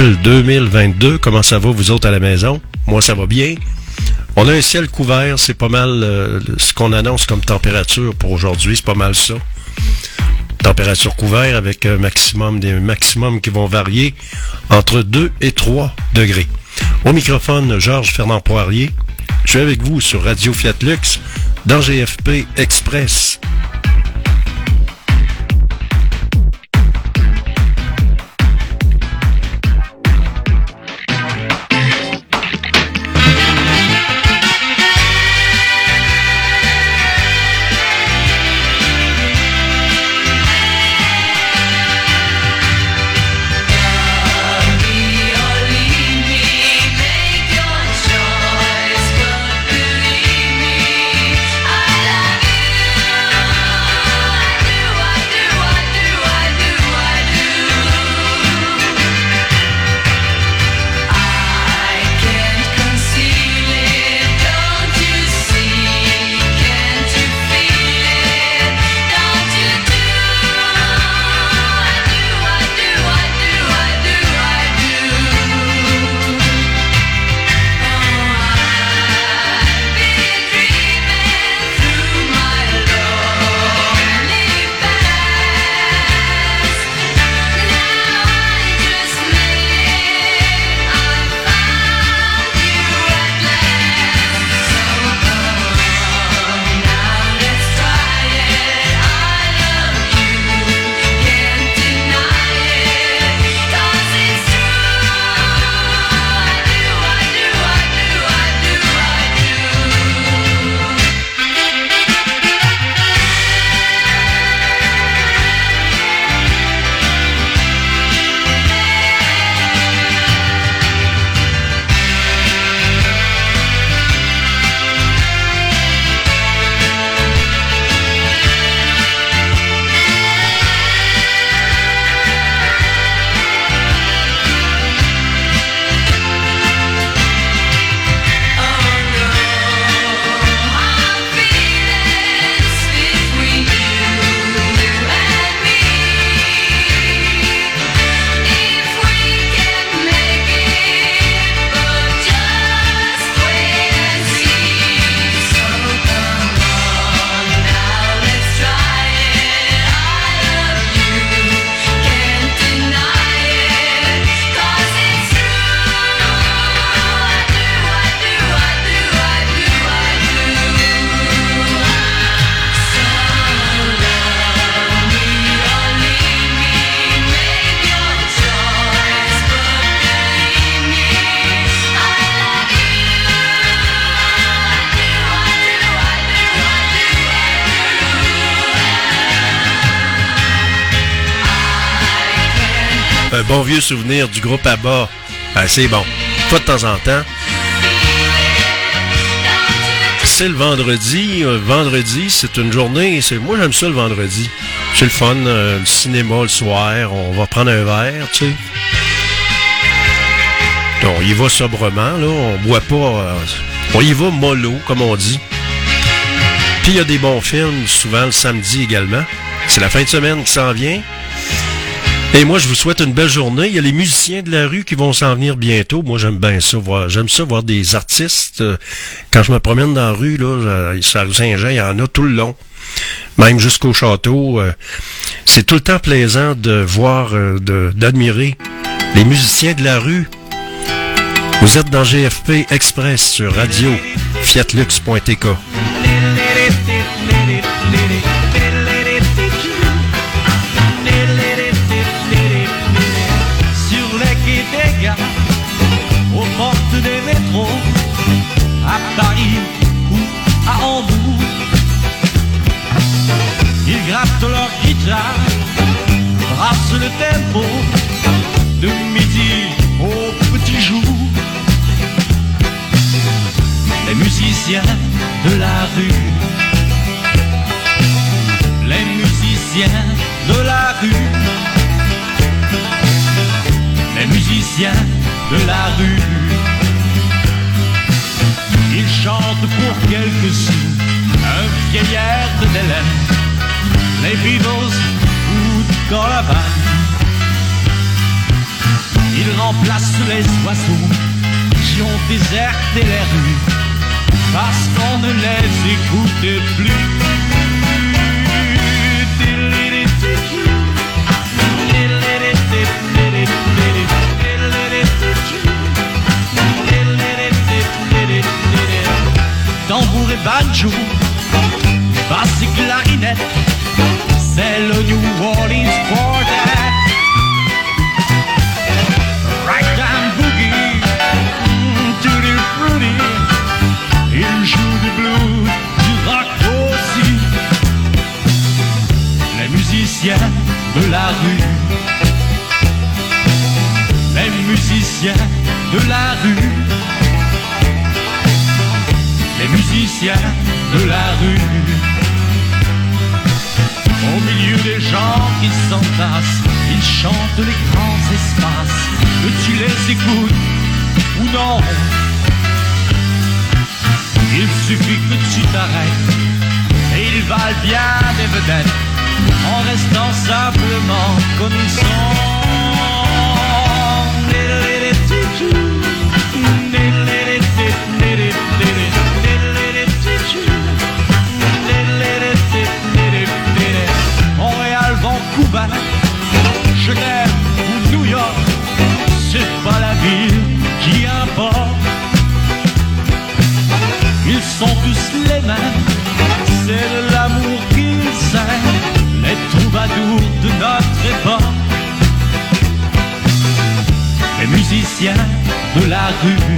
avril 2022. Comment ça va, vous autres, à la maison? Moi, ça va bien. On a un ciel couvert, c'est pas mal ce qu'on annonce comme température pour aujourd'hui, c'est pas mal ça. Température couverte avec des maximums qui vont varier entre 2 et 3 degrés. Au microphone, Georges Fernand Poirier. Je suis avec vous sur Radio Fiat Lux dans GFP Express. Un bon vieux souvenir du groupe ABBA. Ben, c'est bon. Pas de temps en temps. C'est le vendredi. Vendredi, c'est une journée. Moi, j'aime ça le vendredi. C'est le fun. Le cinéma le soir. On va prendre un verre, tu sais. On y va sobrement, là. On boit pas. On y va mollo, comme on dit. Puis il y a des bons films, souvent le samedi également. C'est la fin de semaine qui s'en vient. Et moi, je vous souhaite une belle journée. Il y a les musiciens de la rue qui vont s'en venir bientôt. Moi, j'aime bien ça. J'aime ça voir des artistes. Quand je me promène dans la rue, là, à Saint-Jean, il y en a tout le long. Même jusqu'au château. C'est tout le temps plaisant de voir, d'admirer les musiciens de la rue. Vous êtes dans GFP Express sur Radio fiatlux.tk. Aux portes des métros, à Paris ou à Hambourg, ils grattent leur guitare, brassent le tempo, de midi au petit jour. Les musiciens de la rue, les musiciens de la rue, les musiciens de la rue. Ils chantent pour quelques sous un vieil air de Hélène, les Beatles ou dans la vanne. Ils remplacent les oiseaux qui ont déserté les rues parce qu'on ne les écoutait plus. Tambour et banjo, basse et clarinette, c'est le New Orleans Quartet. Ragtime boogie, tutti frutti, il joue du blues, du rock aussi. Les musiciens de la rue, les musiciens de la rue, les musiciens de la rue. Au milieu des gens qui s'entassent, ils chantent les grands espaces. Que tu les écoutes ou non, il suffit que tu t'arrêtes et ils valent bien des vedettes en restant simplement comme ils sont. Montréal, Vancouver, Genève ou New York, c'est pas la ville qui importe. Ils sont tous les mêmes, c'est de l'amour qu'ils aiment, les troubadours de notre époque. Les musiciens de la rue,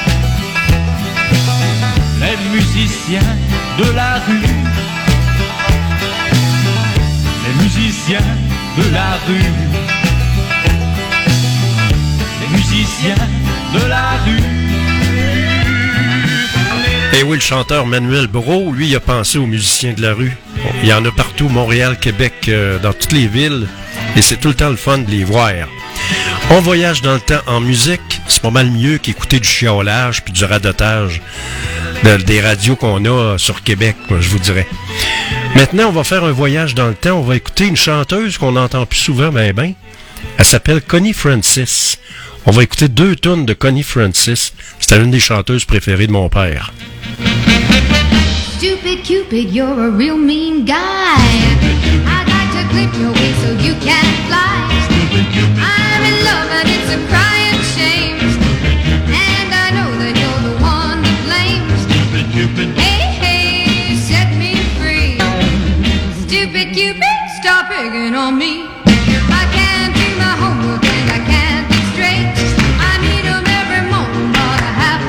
les musiciens de la rue, les musiciens de la rue, les musiciens de la rue. Et oui, le chanteur Manuel Brault, lui, il a pensé aux musiciens de la rue. Bon, il y en a partout, Montréal, Québec, dans toutes les villes, et c'est tout le temps le fun de les voir. On voyage dans le temps en musique, c'est pas mal mieux qu'écouter du chiolage puis du radotage des radios qu'on a sur Québec, moi, je vous dirais. Maintenant, on va faire un voyage dans le temps. On va écouter une chanteuse qu'on n'entend plus souvent, ben. Elle s'appelle Connie Francis. On va écouter 2 tunes de Connie Francis. C'était une des chanteuses préférées de mon père. Stupid Cupid, you're a real mean guy. I'd like to clip your wings so you can't fly. I'm in love and it's a crying shame. And I know that you're the one to blame. Hey, hey, set me free. Stupid Cupid, stop picking on me. I can't do my homework and I can't think straight. I need 'em every morning about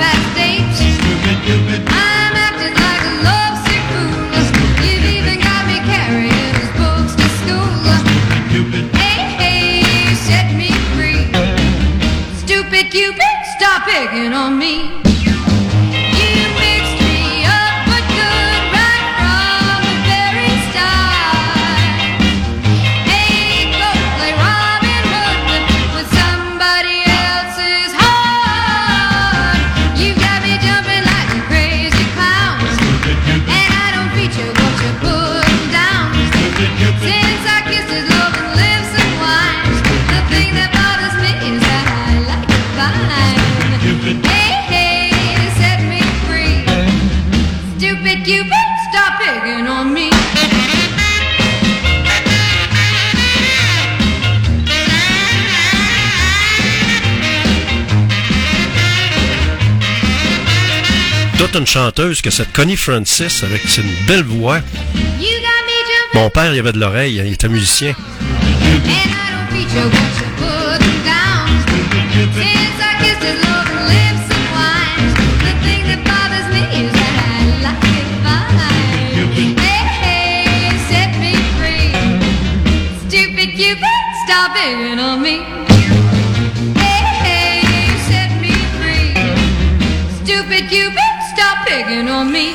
8:30. I'm acting like a lovesick fool. You've even got me carrying his books to school. Hey, hey, set me free. Stupid Cupid, stop picking on me. You mixed me up but good right from the very start. Hey, go play Robin Hood with somebody else's heart. You got me jumping like a crazy clown, and I don't feature what you're putting down. Since I kissed his love and lips and wine, the thing that bothers me is that I like it fine. Hey, hey, set me free. Stupid Cupid, stop picking on me. Toute une chanteuse que cette Connie Francis, avec une belle voix. You got me jumping, Mon père, il avait de l'oreille, il était musicien. and I don't feature what you're putting down. Since I kissed his love and lips and wine, the thing that bothers me is that I like it fine. Hey, hey, set me free. Stupid Cupid, stop picking on me. Hey, hey, set me free. Stupid Cupid, stop picking on me.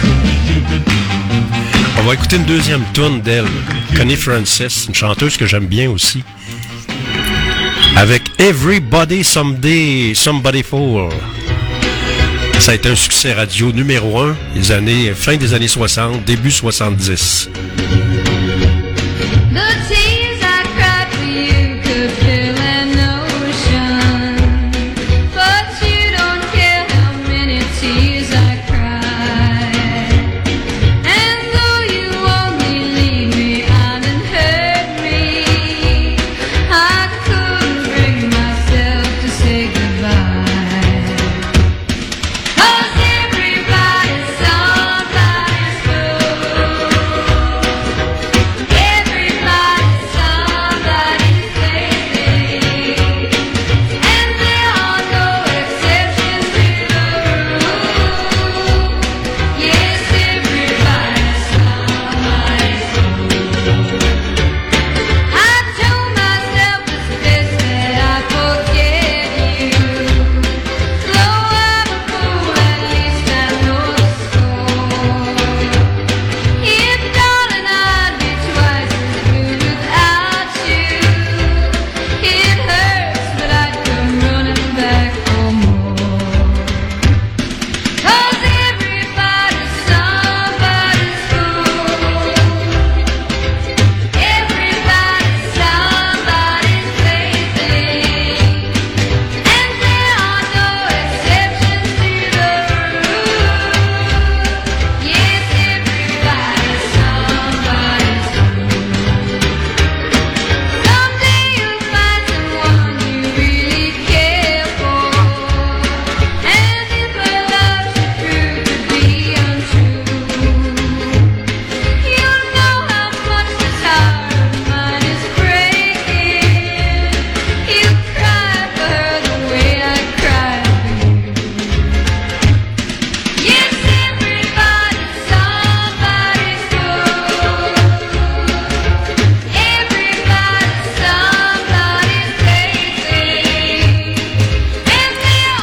On va écouter une deuxième tune d'elle, Connie Francis, une chanteuse que j'aime bien aussi. Avec Everybody Someday, Somebody Fool. Ça a été un succès radio numéro 1 fin des années 60, début 70. The tears I cried for you could fill an ocean.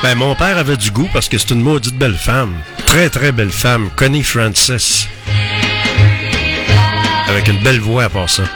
Ben, mon père avait du goût parce que c'est une maudite belle femme. Très, très belle femme. Connie Francis. Avec une belle voix à part ça.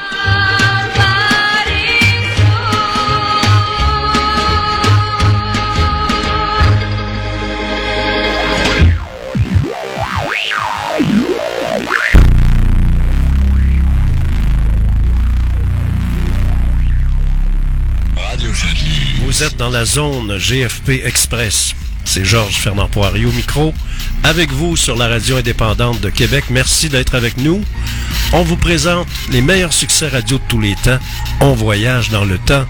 Vous êtes dans la zone GFP Express. C'est Georges Fernand Poirier au micro, avec vous sur la radio indépendante de Québec. Merci d'être avec nous. On vous présente les meilleurs succès radio de tous les temps. On voyage dans le temps.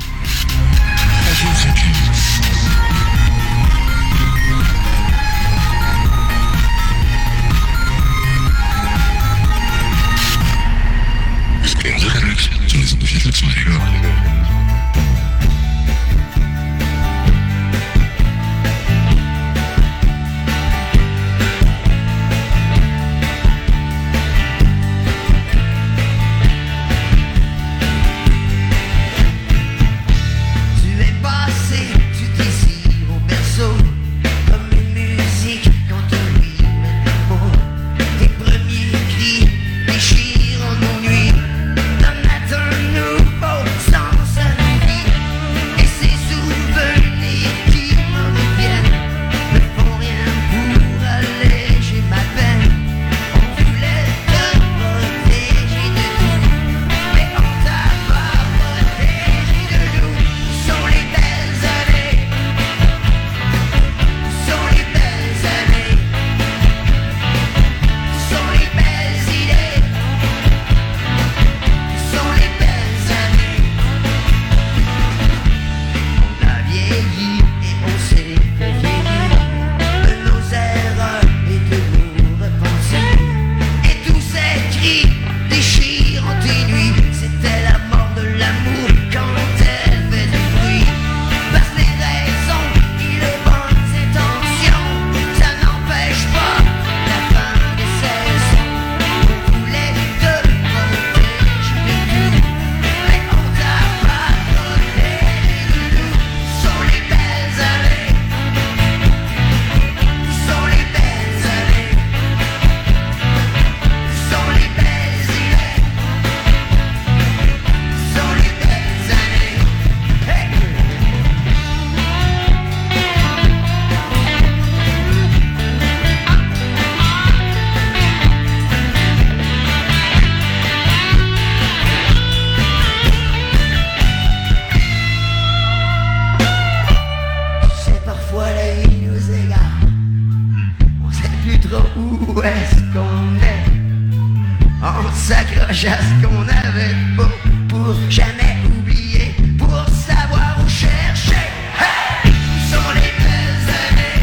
s'accroche à ce qu'on avait pas pour jamais oublier, pour savoir où chercher. Hey! Où sont les belles années?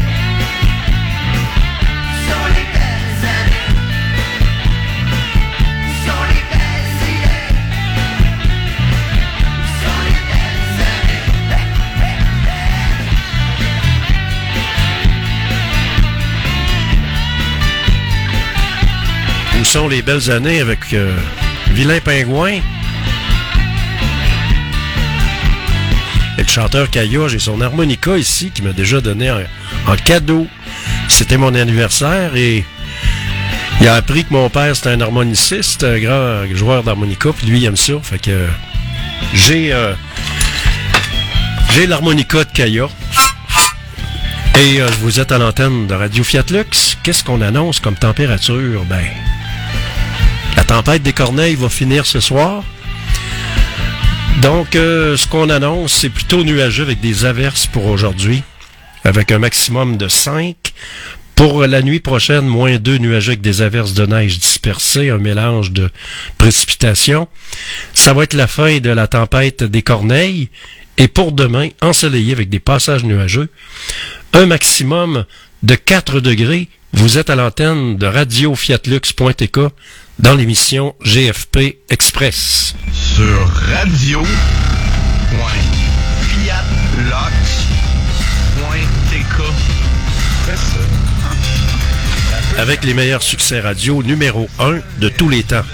Où sont les belles années? Où sont les belles idées? Où sont les belles années? Hey, hey, hey. Où sont les belles années avec Vilain Pingouin? Et le chanteur Kaya, j'ai son harmonica ici qui m'a déjà donné en cadeau. C'était mon anniversaire et il a appris que mon père c'était un harmoniciste, un grand joueur d'harmonica, puis lui il aime ça. Fait que j'ai l'harmonica de Kaya. Et vous êtes à l'antenne de Radio Fiat Lux. Qu'est-ce qu'on annonce comme température? Ben, la tempête des Corneilles va finir ce soir. Donc, ce qu'on annonce, c'est plutôt nuageux avec des averses pour aujourd'hui, avec un maximum de 5. Pour la nuit prochaine, moins 2 nuageux avec des averses de neige dispersées, un mélange de précipitations. Ça va être la fin de la tempête des Corneilles. Et pour demain, ensoleillé avec des passages nuageux, un maximum de 4 degrés. Vous êtes à l'antenne de Radio Fiatlux.tk dans l'émission GFP Express. Sur radio.fiatlux.tk. C'est ça. Avec les meilleurs succès radio numéro 1 de tous les temps.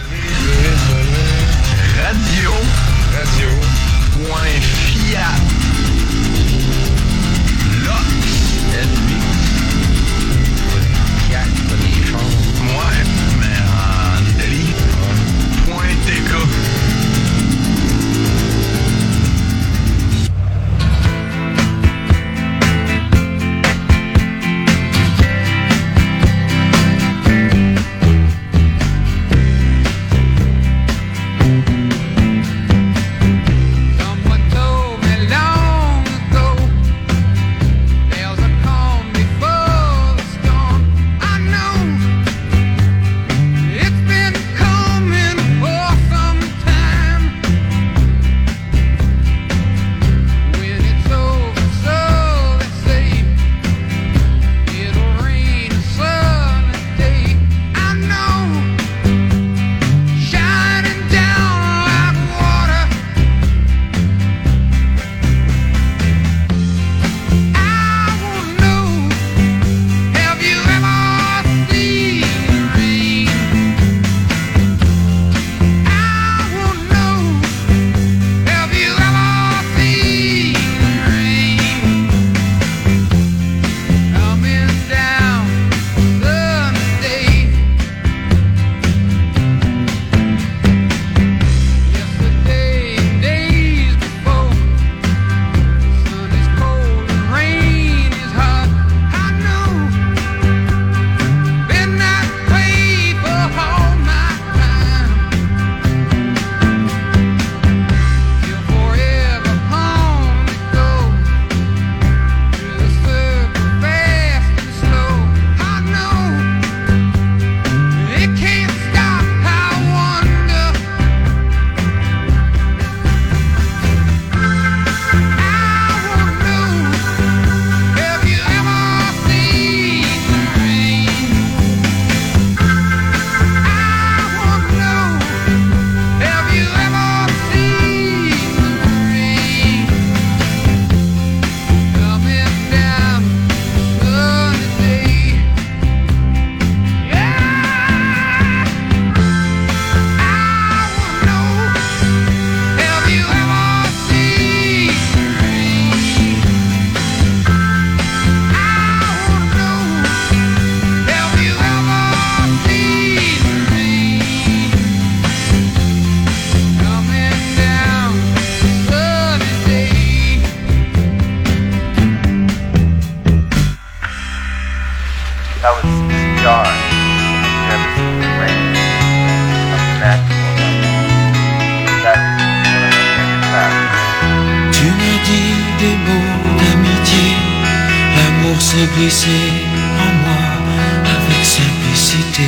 glisser en moi avec simplicité.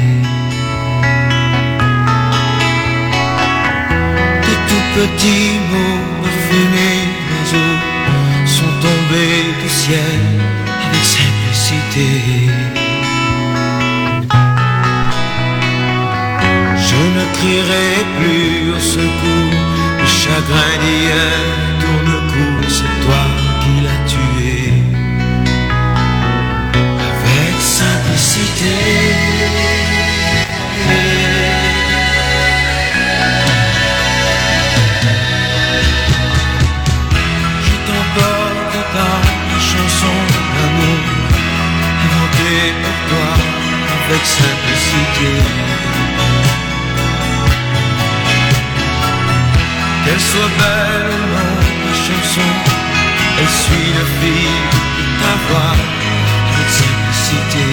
De tout petits mots parfumés d'oiseaux sont tombés du ciel avec simplicité. Je ne crierai plus au secours, le chagrin d'hier tourne le cou, c'est toi qui l'as tué. Avec simplicité. Je t'emporte dans la chanson d'amour inventée pour toi avec simplicité. Qu'elle soit belle ou non, ma chanson, elle suit le fil de ta voix avec simplicité.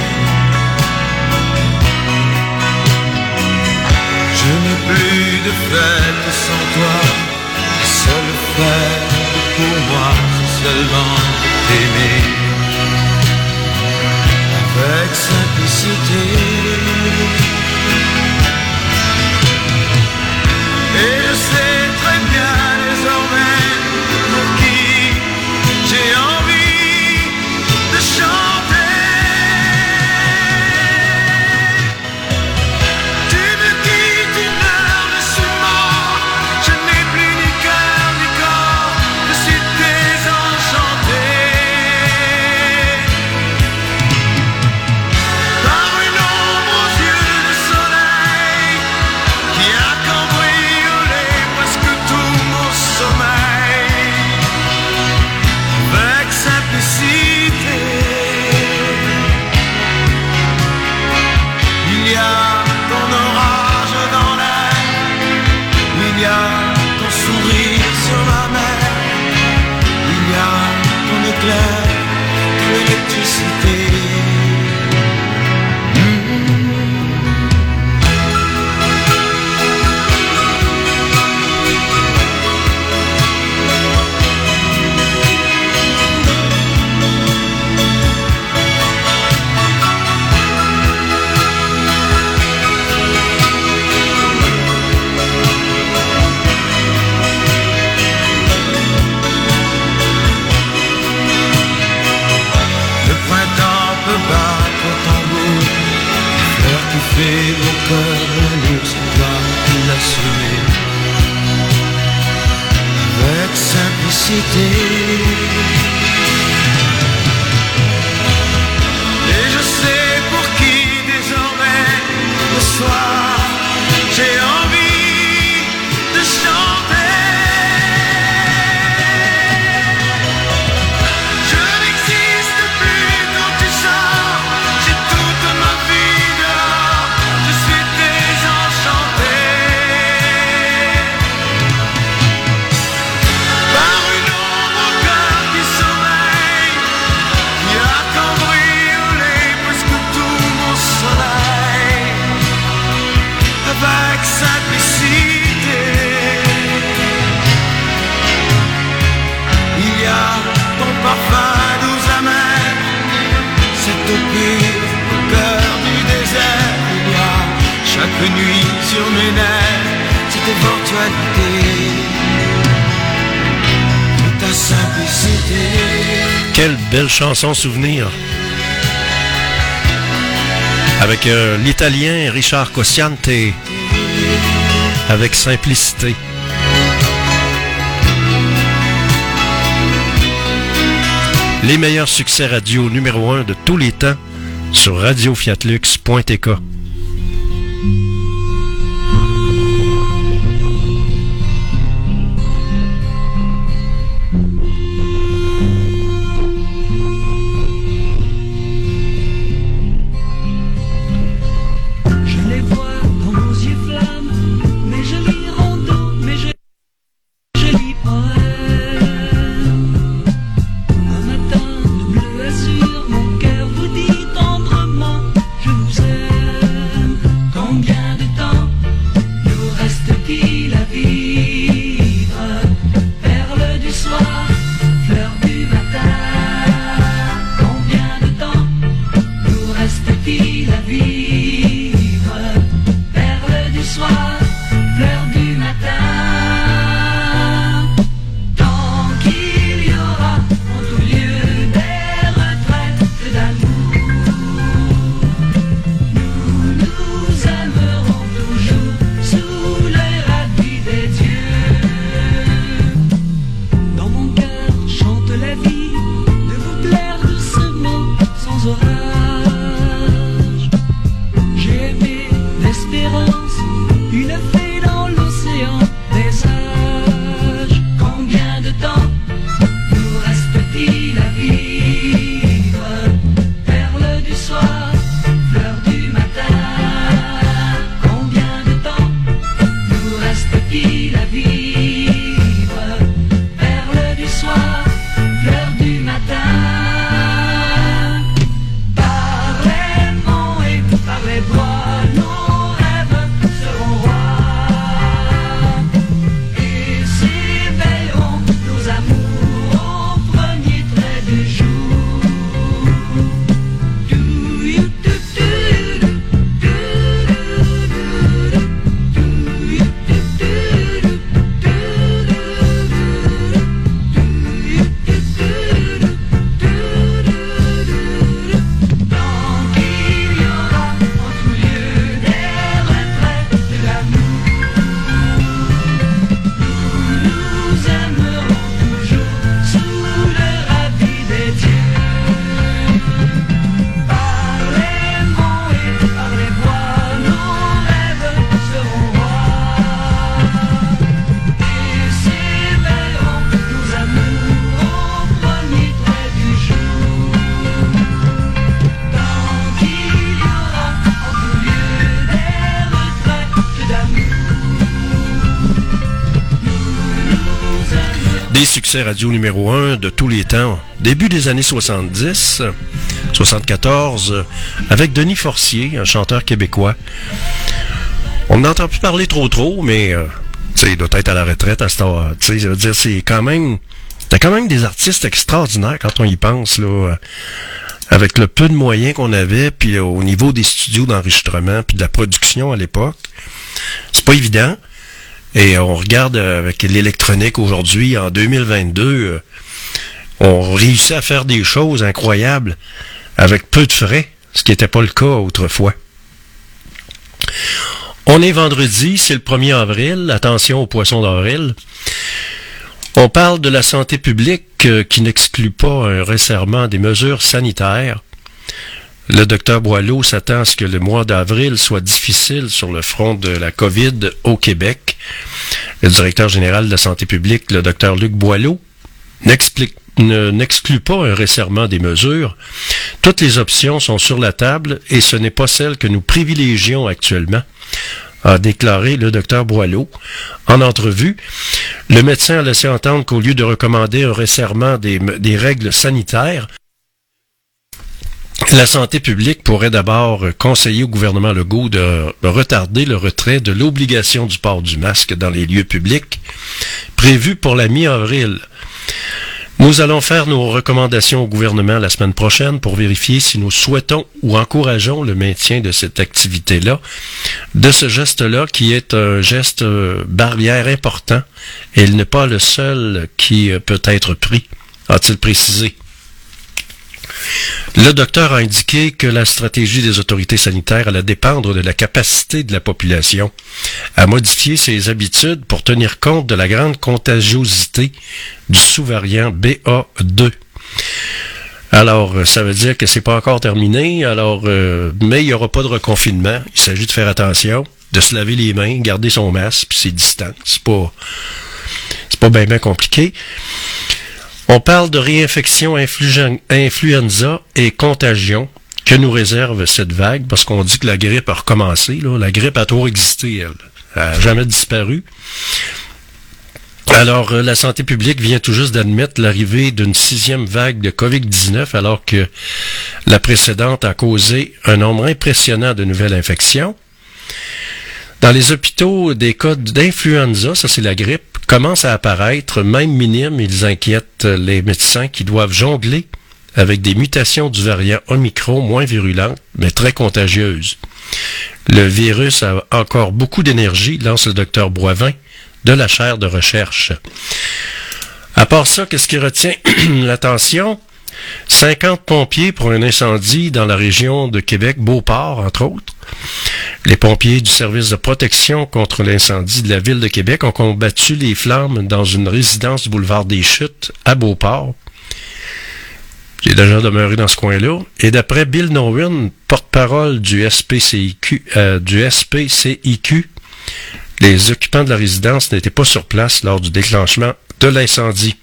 Je n'ai plus de fête sans toi, la seule fête pour moi, c'est seulement de t'aimer avec simplicité. Et je sais très bien désormais pour qui j'ai envie de chanter. Tu me quittes une heure de ce mort, je n'ai plus ni cœur ni corps, je suis désenchanté. Par une ombre aux yeux de soleil qui a cambriolé presque tout mon sommeil avec simplicité. Il y a ton orage dans l'air, il y a ton sourire sur la mer, il y a ton éclair de l'électricité. Le printemps peut battre au tambour, faire kiffer mon cœur, l'amour, c'est toi qui l'as semé avec simplicité. Et je sais pour qui désormais le soir j'ai envie de chanter. Je n'existe plus quand tu sors, j'ai toute ma vie dehors, je suis désenchanté. Par une ombre au cœur qui sommeille, qui a cambriolé presque tout mon soleil avec simplicité. Il y a ton parfum doux amer, c'est au pire au cœur du désert. Il y a chaque nuit sur mes nerfs cette éventualité de ta simplicité. Quelle belle chanson souvenir. Avec l'italien Richard Cosciante. Avec simplicité. Les meilleurs succès radio numéro 1 de tous les temps sur radiofiatlux.tk. Je les vois dans vos yeux flammes, mes jolis rondeaux, mes jolis poèmes. Un matin de bleu azur, mon cœur vous dit tendrement, je vous aime. soir, fleur du matin. Tant qu'il y aura en tout lieu des retraites d'amour, nous aimerons toujours sous l'œil rapide des dieux. Dans mon cœur chante la vie, de vous plaire doucement sans orage. J'ai aimé l'espérance, une fée dans l'océan des âges. Combien de temps nous reste-t-il à vivre? Perle du soir, fleur du matin. Combien de temps nous reste-t-il à vivre? Perle du soir, fleur du matin. Par les monts et par les bois, nos rêves seront rois et s'éveilleront nos amours au premier trait du jour. Tant qu'il y aura en tout lieu des retraites de l'amour, nous aimerons toujours sous le rapide des dieux. Par les monts et par les bois, nos rêves seront rois et s'éveilleront nos amours au premier trait du jour. Tant qu'il y aura en tout lieu des retraites d'amour, Des succès radio numéro 1 de tous les temps. Début des années 70, 74, avec Denis Forcier, un chanteur québécois. On n'entend plus parler trop, mais tu sais, il doit être à la retraite à ce temps. Tu sais, je veux dire, c'est quand même des artistes extraordinaires quand on y pense, là. Avec le peu de moyens qu'on avait, puis au niveau des studios d'enregistrement, puis de la production à l'époque, c'est pas évident. Et on regarde avec l'électronique aujourd'hui, en 2022, on réussit à faire des choses incroyables avec peu de frais, ce qui n'était pas le cas autrefois. On est vendredi, c'est le 1er avril, attention aux poissons d'avril. On parle de la santé publique qui n'exclut pas un resserrement des mesures sanitaires. Le docteur Boileau s'attend à ce que le mois d'avril soit difficile sur le front de la COVID au Québec. Le directeur général de la santé publique, le docteur Luc Boileau, n'exclut pas un resserrement des mesures. Toutes les options sont sur la table et ce n'est pas celle que nous privilégions actuellement, a déclaré le docteur Boileau. En entrevue, le médecin a laissé entendre qu'au lieu de recommander un resserrement des règles sanitaires, la santé publique pourrait d'abord conseiller au gouvernement Legault de retarder le retrait de l'obligation du port du masque dans les lieux publics, prévu pour la mi-avril. Nous allons faire nos recommandations au gouvernement la semaine prochaine pour vérifier si nous souhaitons ou encourageons le maintien de cette activité-là, de ce geste-là qui est un geste barrière important et il n'est pas le seul qui peut être pris, a-t-il précisé. Le docteur a indiqué que la stratégie des autorités sanitaires allait dépendre de la capacité de la population à modifier ses habitudes pour tenir compte de la grande contagiosité du sous-variant BA2. Alors, ça veut dire que c'est pas encore terminé, mais il n'y aura pas de reconfinement. Il s'agit de faire attention, de se laver les mains, garder son masque, puis ses distances. C'est pas bien compliqué. On parle de réinfection influenza et contagion que nous réserve cette vague, parce qu'on dit que la grippe a recommencé. Là. La grippe a toujours existé, elle n'a jamais disparu. Alors, la santé publique vient tout juste d'admettre l'arrivée d'une 6e vague de COVID-19, alors que la précédente a causé un nombre impressionnant de nouvelles infections. Dans les hôpitaux, des cas d'influenza, ça c'est la grippe, commencent à apparaître, même minimes. Ils inquiètent les médecins qui doivent jongler avec des mutations du variant Omicron moins virulentes, mais très contagieuses. Le virus a encore beaucoup d'énergie, lance le docteur Boivin de la chaire de recherche. À part ça, qu'est-ce qui retient l'attention? 50 pompiers pour un incendie dans la région de Québec, Beauport, entre autres. Les pompiers du service de protection contre l'incendie de la ville de Québec ont combattu les flammes dans une résidence du boulevard des Chutes à Beauport. J'ai déjà demeuré dans ce coin-là. Et d'après Bill Nowen, porte-parole du SPCIQ, les occupants de la résidence n'étaient pas sur place lors du déclenchement de l'incendie.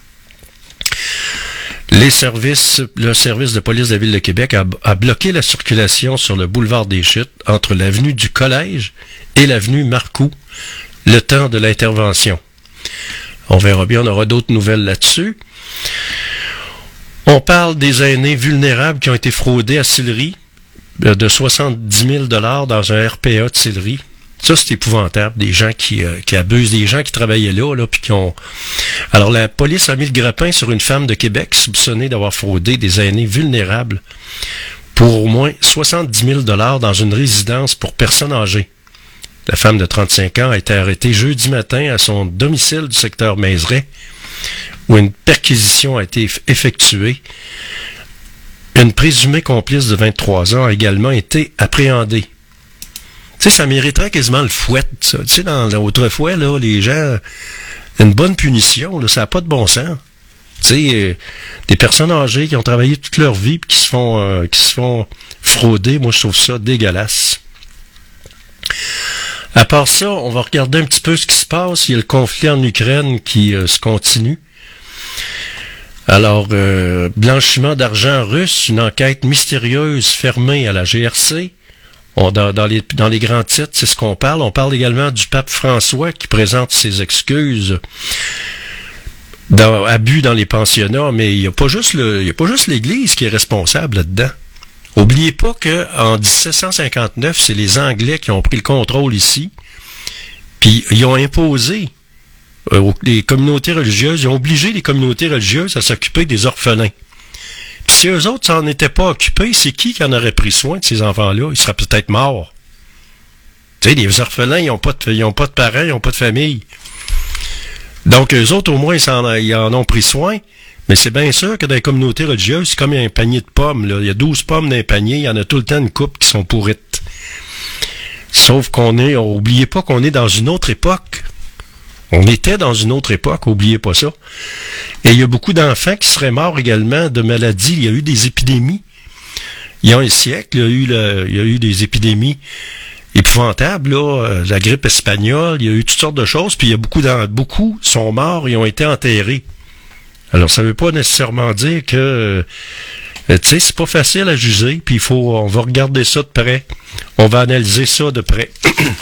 Le service de police de la Ville de Québec a bloqué la circulation sur le boulevard des Chutes entre l'avenue du Collège et l'avenue Marcoux, le temps de l'intervention. On verra bien, on aura d'autres nouvelles là-dessus. On parle des aînés vulnérables qui ont été fraudés à Sillery de 70 000 $ dans un RPA de Sillery. Ça, c'est épouvantable. Des gens qui abusent, des gens qui travaillaient là, puis qui ont... Alors, la police a mis le grappin sur une femme de Québec soupçonnée d'avoir fraudé des aînés vulnérables pour au moins 70 000 $ dans une résidence pour personnes âgées. La femme de 35 ans a été arrêtée jeudi matin à son domicile du secteur Maiseret, où une perquisition a été effectuée. Une présumée complice de 23 ans a également été appréhendée. Tu sais, ça mériterait quasiment le fouet, ça. Tu sais, autrefois, là, les gens, une bonne punition, là, ça n'a pas de bon sens. Tu sais, des personnes âgées qui ont travaillé toute leur vie et qui se font frauder, moi, je trouve ça dégueulasse. À part ça, on va regarder un petit peu ce qui se passe. Il y a le conflit en Ukraine qui se continue. Alors, blanchiment d'argent russe, une enquête mystérieuse fermée à la GRC. Dans les grands titres, c'est ce qu'on parle. On parle également du pape François qui présente ses excuses d'abus dans les pensionnats, mais il n'y a pas juste l'Église qui est responsable là-dedans. Oubliez pas qu'en 1759, c'est les Anglais qui ont pris le contrôle ici, puis ils ont imposé les communautés religieuses, ils ont obligé les communautés religieuses à s'occuper des orphelins. Puis si eux autres s'en étaient pas occupés, c'est qui en aurait pris soin de ces enfants-là? Ils seraient peut-être morts. Tu sais, les orphelins, ils n'ont pas de parents, ils n'ont pas de famille. Donc, eux autres, au moins, ils en ont pris soin. Mais c'est bien sûr que dans les communautés religieuses, c'est comme un panier de pommes, là. Il y a 12 pommes dans un panier, il y en a tout le temps une couple qui sont pourrites. Sauf oubliez pas qu'on est dans une autre époque. On était dans une autre époque, oubliez pas ça. Et il y a beaucoup d'enfants qui seraient morts également de maladies. Il y a eu des épidémies. Il y a un siècle, il y a eu des épidémies épouvantables, là, la grippe espagnole, il y a eu toutes sortes de choses, puis il y a beaucoup sont morts et ont été enterrés. Alors, ça veut pas nécessairement dire que, tu sais, c'est pas facile à juger, puis on va regarder ça de près. On va analyser ça de près.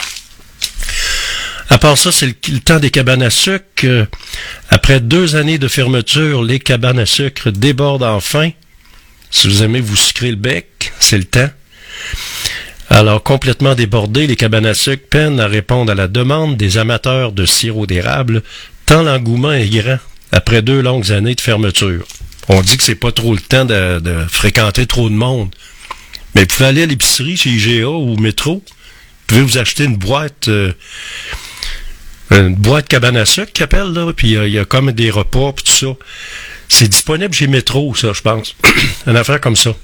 À part ça, c'est le temps des cabanes à sucre. Après 2 années de fermeture, les cabanes à sucre débordent enfin. Si vous aimez vous sucrer le bec, c'est le temps. Alors, complètement débordées, les cabanes à sucre peinent à répondre à la demande des amateurs de sirop d'érable, tant l'engouement est grand après 2 longues années de fermeture. On dit que c'est pas trop le temps de fréquenter trop de monde. Mais vous pouvez aller à l'épicerie chez IGA ou au métro, vous pouvez vous acheter une boîte cabane à sucre qu'ils appellent, là, puis il y a comme des repas, puis tout ça. C'est disponible chez Métro, ça, je pense. Une affaire comme ça.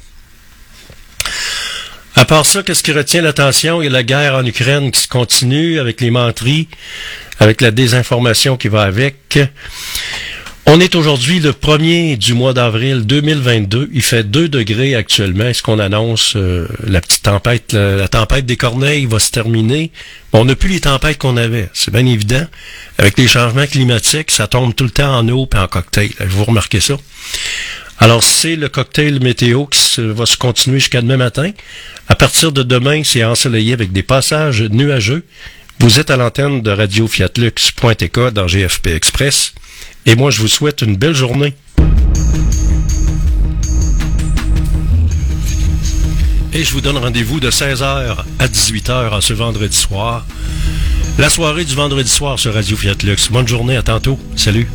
À part ça, qu'est-ce qui retient l'attention? Il y a la guerre en Ukraine qui se continue avec les menteries, avec la désinformation qui va avec. On est aujourd'hui le 1er du mois d'avril 2022. Il fait 2 degrés actuellement. Est-ce qu'on annonce la petite tempête, la tempête des Corneilles va se terminer? Bon, on n'a plus les tempêtes qu'on avait. C'est bien évident. Avec les changements climatiques, ça tombe tout le temps en eau et en cocktail. Vous remarquez ça? Alors, c'est le cocktail météo qui va se continuer jusqu'à demain matin. À partir de demain, c'est ensoleillé avec des passages nuageux. Vous êtes à l'antenne de radio-fiatlux.tk dans GFP Express. Et moi, je vous souhaite une belle journée. Et je vous donne rendez-vous de 16h à 18h en ce vendredi soir. La soirée du vendredi soir sur Radio Fiat Lux. Bonne journée, à tantôt. Salut.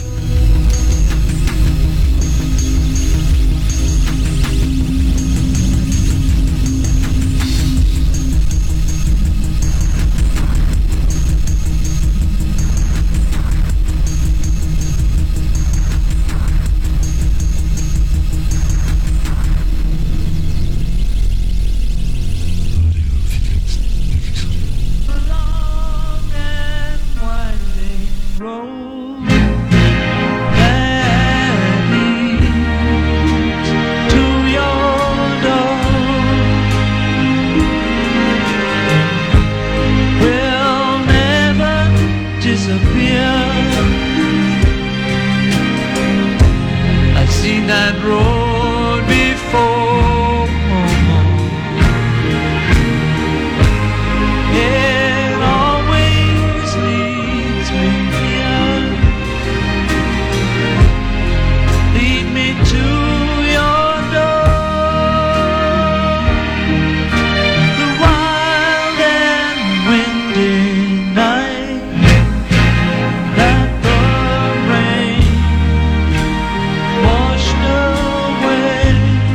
road that leads to your door will never disappear. I've seen that road before. It always leads me here. Lead me to your door. The wild and windy night that the rain washed away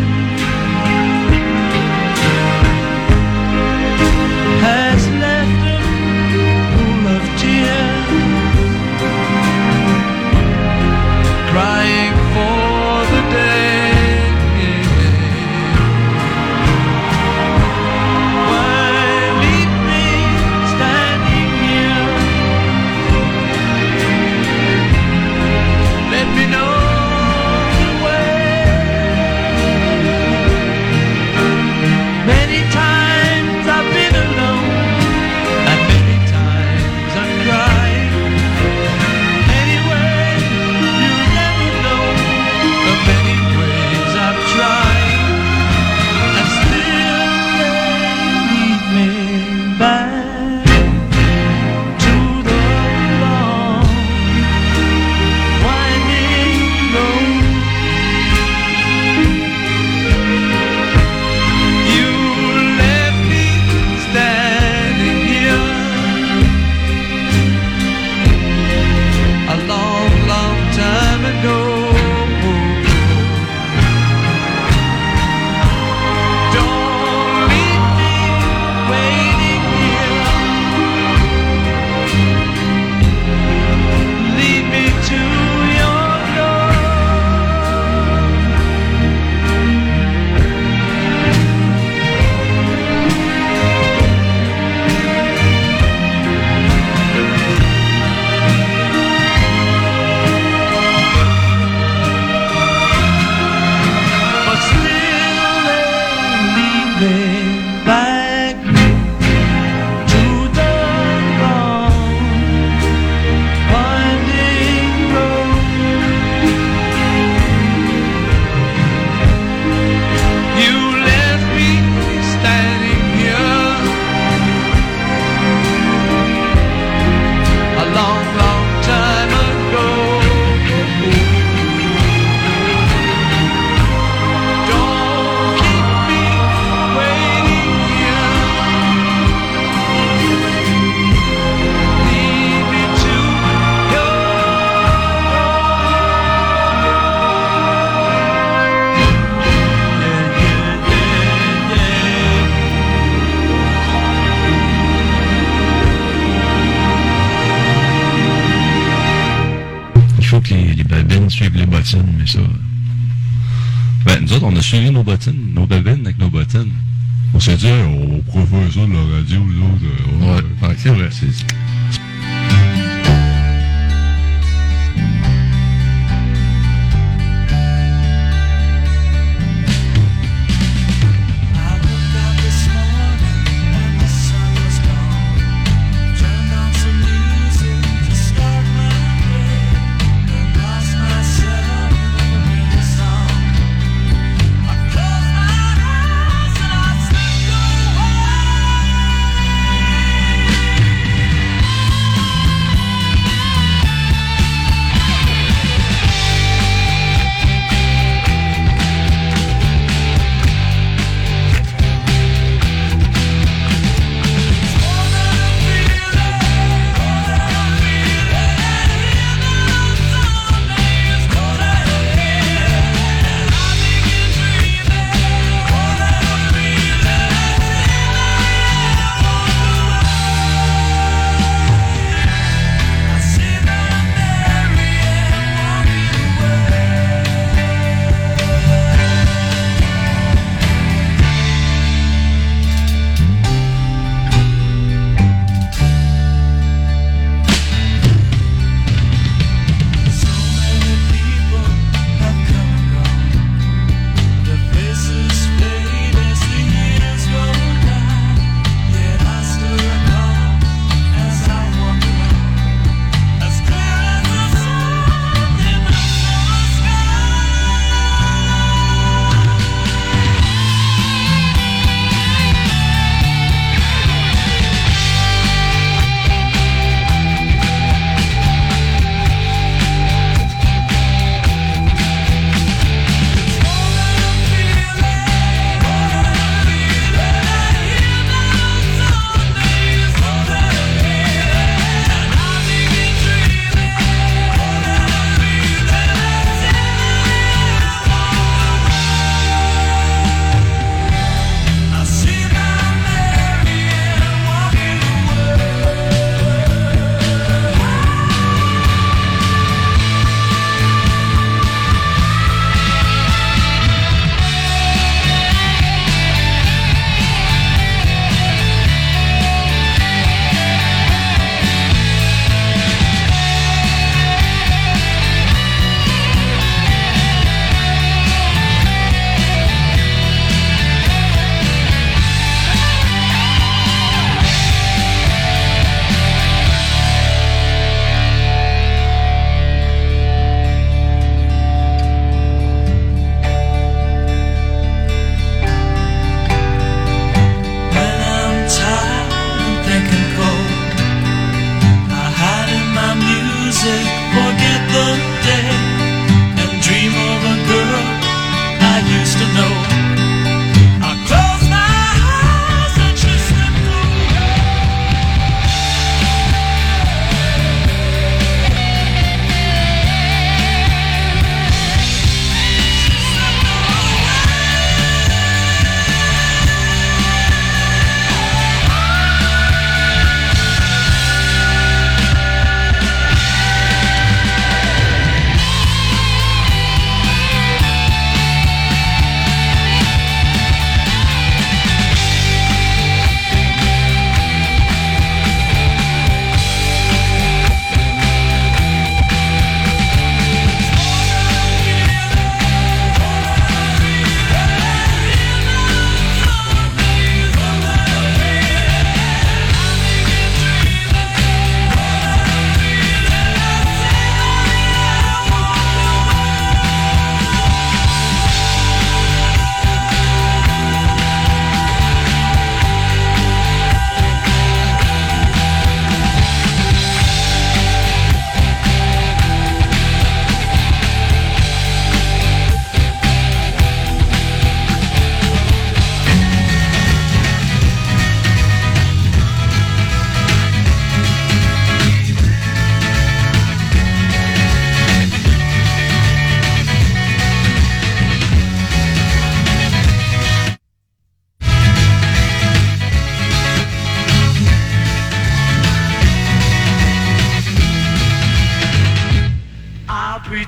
has left a pool of tears, crying for the day when leave me standing here. Let me know the way. Many times I've been alone, and many times I'm crying. Anyway, you'll never know the many ways I've tried, and still they lead me back to the long, winding road. You left me standing here a long, long time ago. Don't leave me waiting here. Lead me to your door. But still they lead me back to the long, winding road. You left me standing here a long, long time ago. Don't keep me waiting here. Lead me to your Il faut que les babines suivent les bottines, mais ça... Ben, nous autres, on a suivi nos bottines, nos babines avec nos bottines. On s'est dit, hey, on pourrait faire ça de la radio, nous autres. Ouais, c'est vrai. I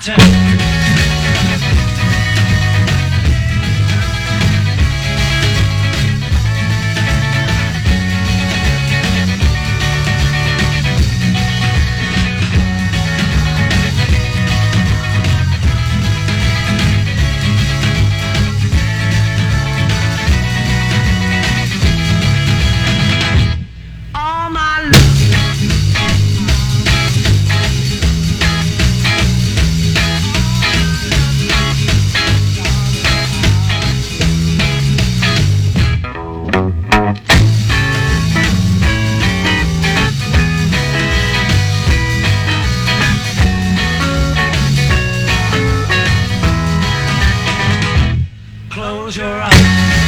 Close your eyes.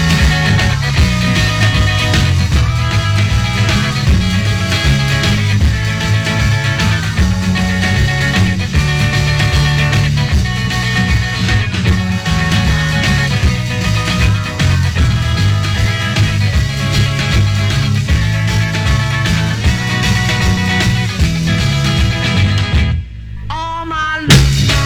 All my life.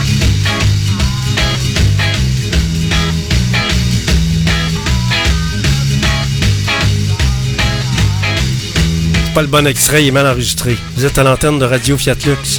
Pas le bon extrait, il est mal enregistré. Vous êtes à l'antenne de Radio Fiat Lux.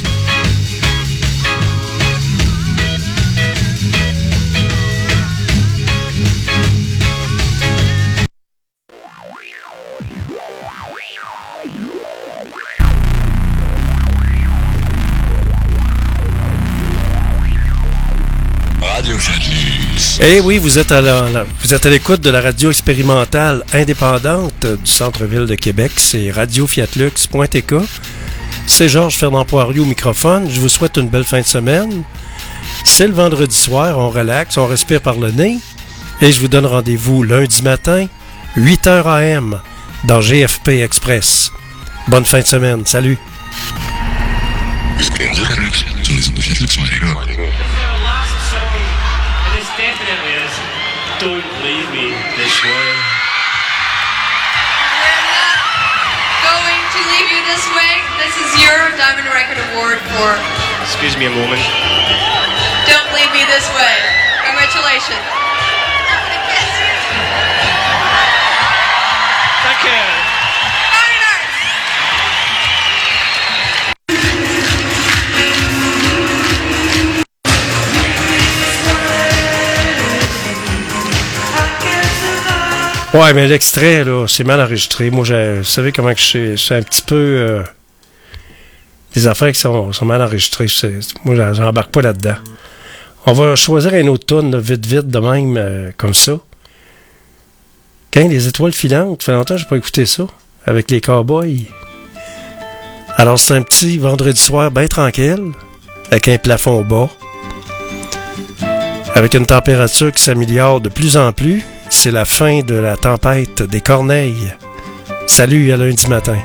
Radio Fiat Lux. Eh oui, vous êtes à l'écoute de la radio expérimentale indépendante du centre-ville de Québec. C'est radiofiatlux.tk. C'est Georges Fernand Poirier au microphone. Je vous souhaite une belle fin de semaine. C'est le vendredi soir, on relaxe, on respire par le nez. Et je vous donne rendez-vous lundi matin, 8h AM, dans GFP Express. Bonne fin de semaine. Salut. Definitely is. Don't leave me this way. We're not going to leave you this way. This is your Diamond Record Award for Excuse me a moment. Don't Leave Me This Way. Congratulations. Thank you. Very nice. Ouais, mais l'extrait, là, c'est mal enregistré. Moi, vous savez comment que je suis un petit peu... des affaires qui sont mal enregistrées. Moi, j'embarque pas là-dedans. On va choisir un autre tune, vite, de même, comme ça. Quand les étoiles filantes, ça fait longtemps que j'ai pas écouté ça, avec les cowboys. Alors, c'est un petit vendredi soir bien tranquille, avec un plafond bas, avec une température qui s'améliore de plus en plus. C'est la fin de la tempête des Corneilles. Salut, à lundi matin.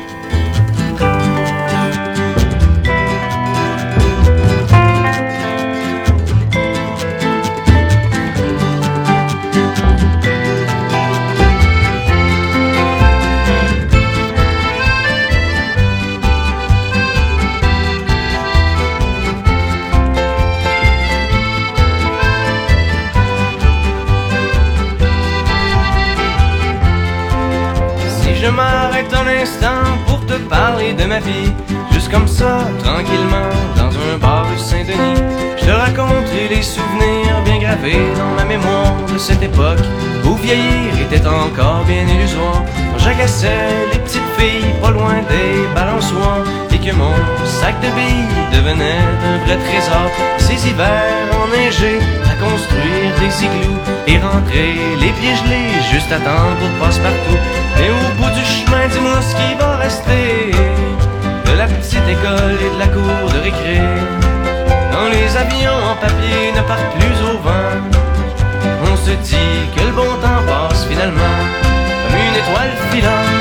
Je m'arrête un instant pour te parler de ma vie, juste comme ça, tranquillement, dans un bar rue Saint-Denis. Je te raconterai les souvenirs bien gravés dans ma mémoire de cette époque où vieillir était encore bien illusoire. Quand j'agaçais les petites filles pas loin des balançoires et que mon sac de billes devenait un vrai trésor. Ces hivers enneigés à construire des igloos et rentrer les pieds gelés juste à temps pour passe-partout. Et au bout du chemin, dis-moi ce qui va rester de la petite école et de la cour de récré. Quand les avions en papier ne partent plus au vent, on se dit que le bon temps passe finalement comme une étoile filante.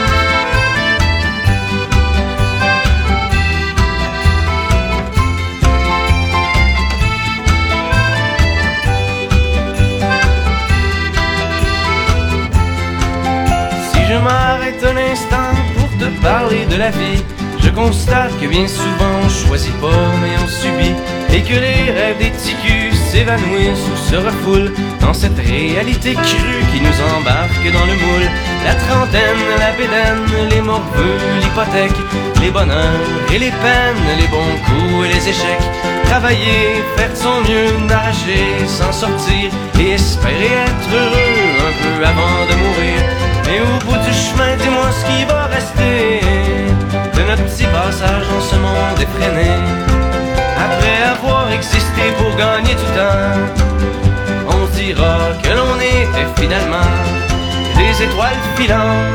Je m'arrête un instant pour te parler de la vie. Je constate que bien souvent on choisit pas mais on subit. et que les rêves des ticus s'évanouissent ou se refoulent dans cette réalité crue qui nous embarque dans le moule. La trentaine, la bédaine, les morveux, l'hypothèque, les bonheurs et les peines, les bons coups et les échecs. Travailler, faire de son mieux, n'arracher, s'en sortir et espérer être heureux un peu avant de mourir. Mais au bout du chemin, dis-moi ce qui va rester de notre petit passage dans ce monde effréné. Après avoir existé pour gagner du temps, on se dira que l'on était finalement des étoiles filantes.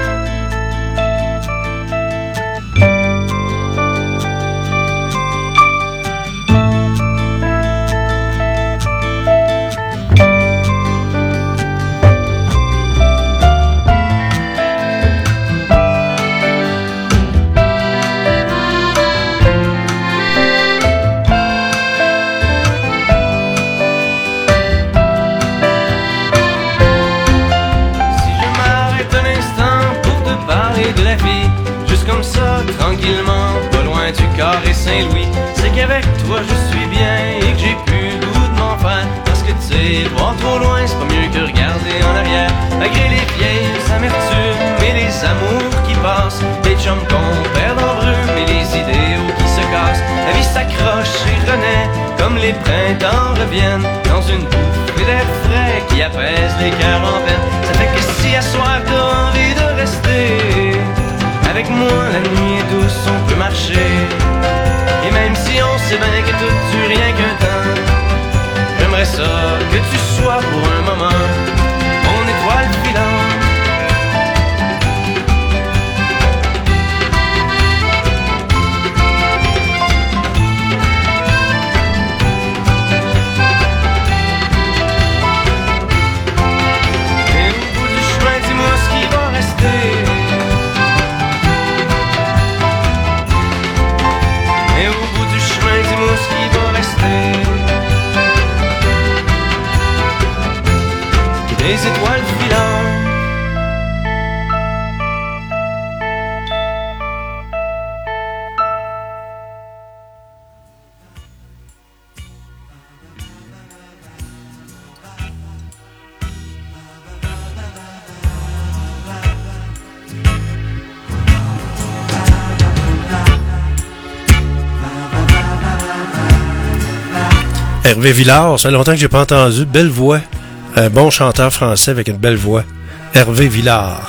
Tranquillement, pas loin du carré Saint-Louis, c'est qu'avec toi je suis bien et que j'ai plus le goût de m'en faire. Parce que tu sais, voir trop loin c'est pas mieux que regarder en arrière. Malgré les vieilles amertumes et les amours qui passent, les chums qu'on perd en brume et les idéaux qui se cassent. La vie s'accroche et renaît comme les printemps reviennent dans une bouffée d'air frais qui apaise les cœurs en peine. Ça fait que si à soir t'as envie de rester avec moi, la nuit est douce, on peut marcher. Et même si on sait bien que tout dure rien qu'un temps, j'aimerais ça que tu sois pour un moment mon étoile filante. Et au bout du chemin, dis-moi ce qui va rester. Et au bout du chemin, dis-moi ce qui va rester. Des étoiles filantes. Hervé Villard, ça fait longtemps que j'ai pas entendu. Belle voix. Un bon chanteur français avec une belle voix. Hervé Villard.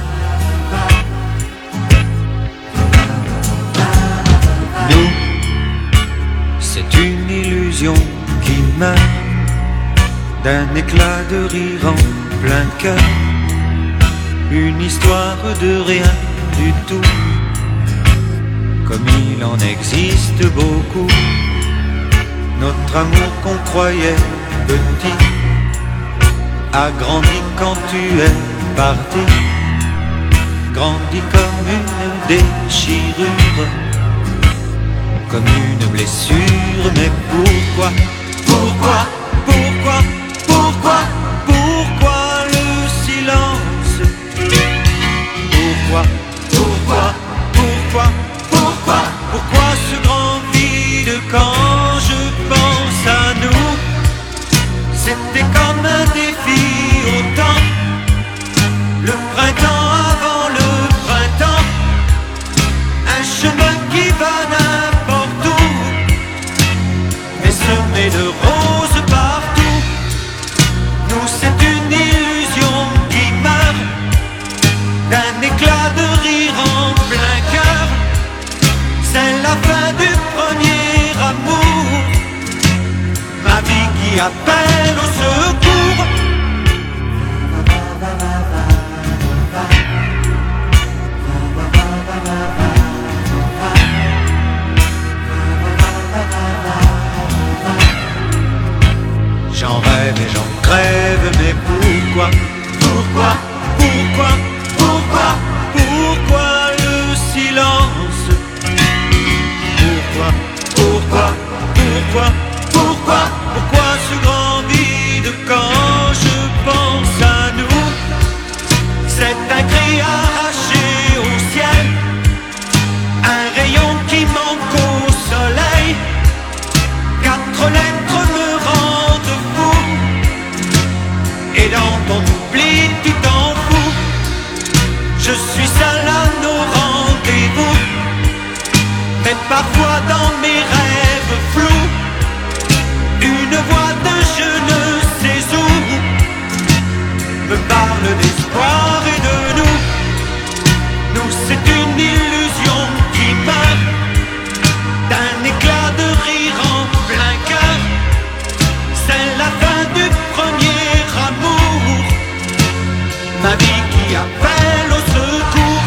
Nous, c'est une illusion qui meurt d'un éclat de rire en plein cœur. Une histoire de rien du tout, comme il en existe beaucoup. Notre amour qu'on croyait petit a grandi quand tu es parti, grandi comme une déchirure, comme une blessure. Mais pourquoi, pourquoi, pourquoi, pourquoi, pourquoi le silence? Pourquoi, pourquoi, pourquoi, pourquoi, pourquoi ce grand vide quand je pense à nous? C'était comme un défi autant, le printemps avant le printemps, un chemin qui va n'importe où, mais semé de roses partout. Nous c'est une illusion qui meurt d'un éclat de rire en plein cœur. C'est la fin du premier amour, ma vie qui appelle au secours. J'en rêve et j'en crève, mais pourquoi, pourquoi, pourquoi, pourquoi, pourquoi le silence? Pourquoi, pourquoi, pourquoi, pourquoi, pourquoi ce grand vide quand parfois dans mes rêves flous, une voix de je ne sais où me parle d'espoir et de nous. Nous, c'est une illusion qui meurt d'un éclat de rire en plein cœur. C'est la fin du premier amour, ma vie qui appelle au secours.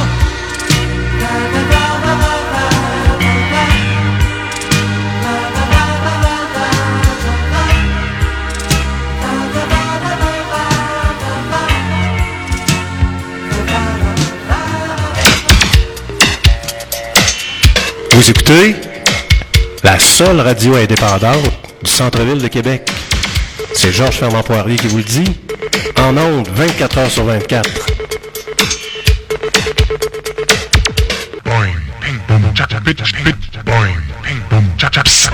Vous écoutez la seule radio indépendante du centre-ville de Québec. C'est Georges Fernand-Poirier qui vous le dit, en ondes 24 heures sur 24. Boing, ping, boom, cha cha bit, bit, boing, ping, boom, cha cha psa.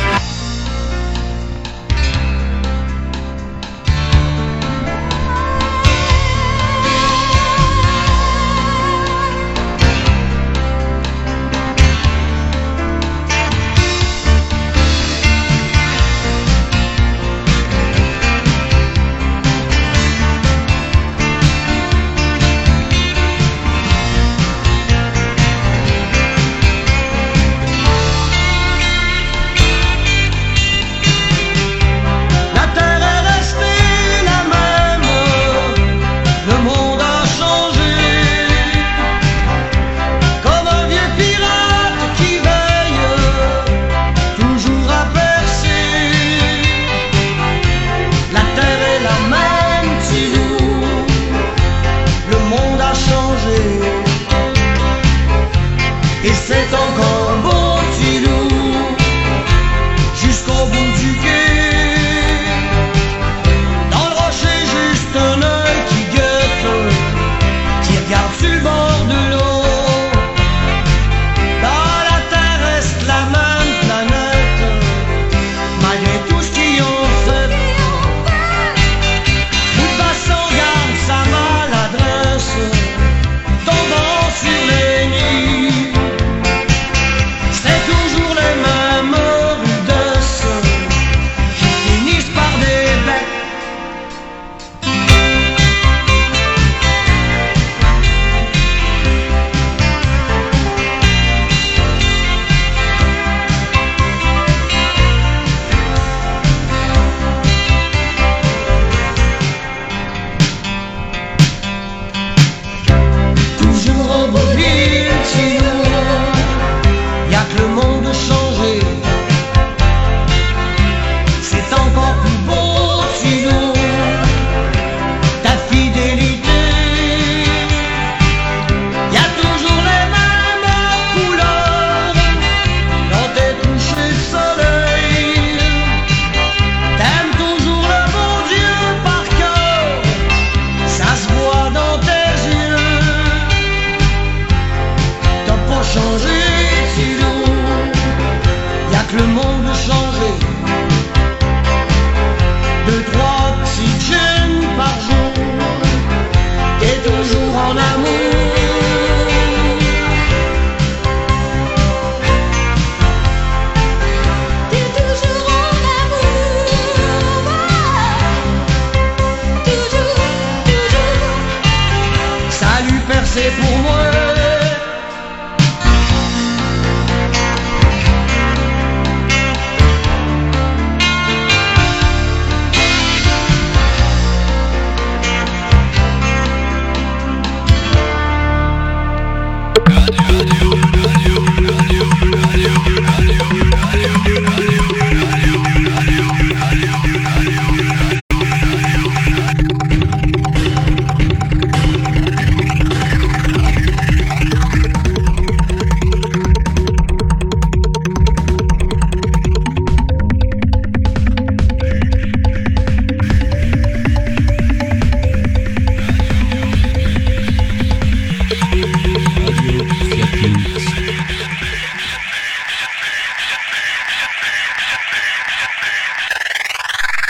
Le monde changer.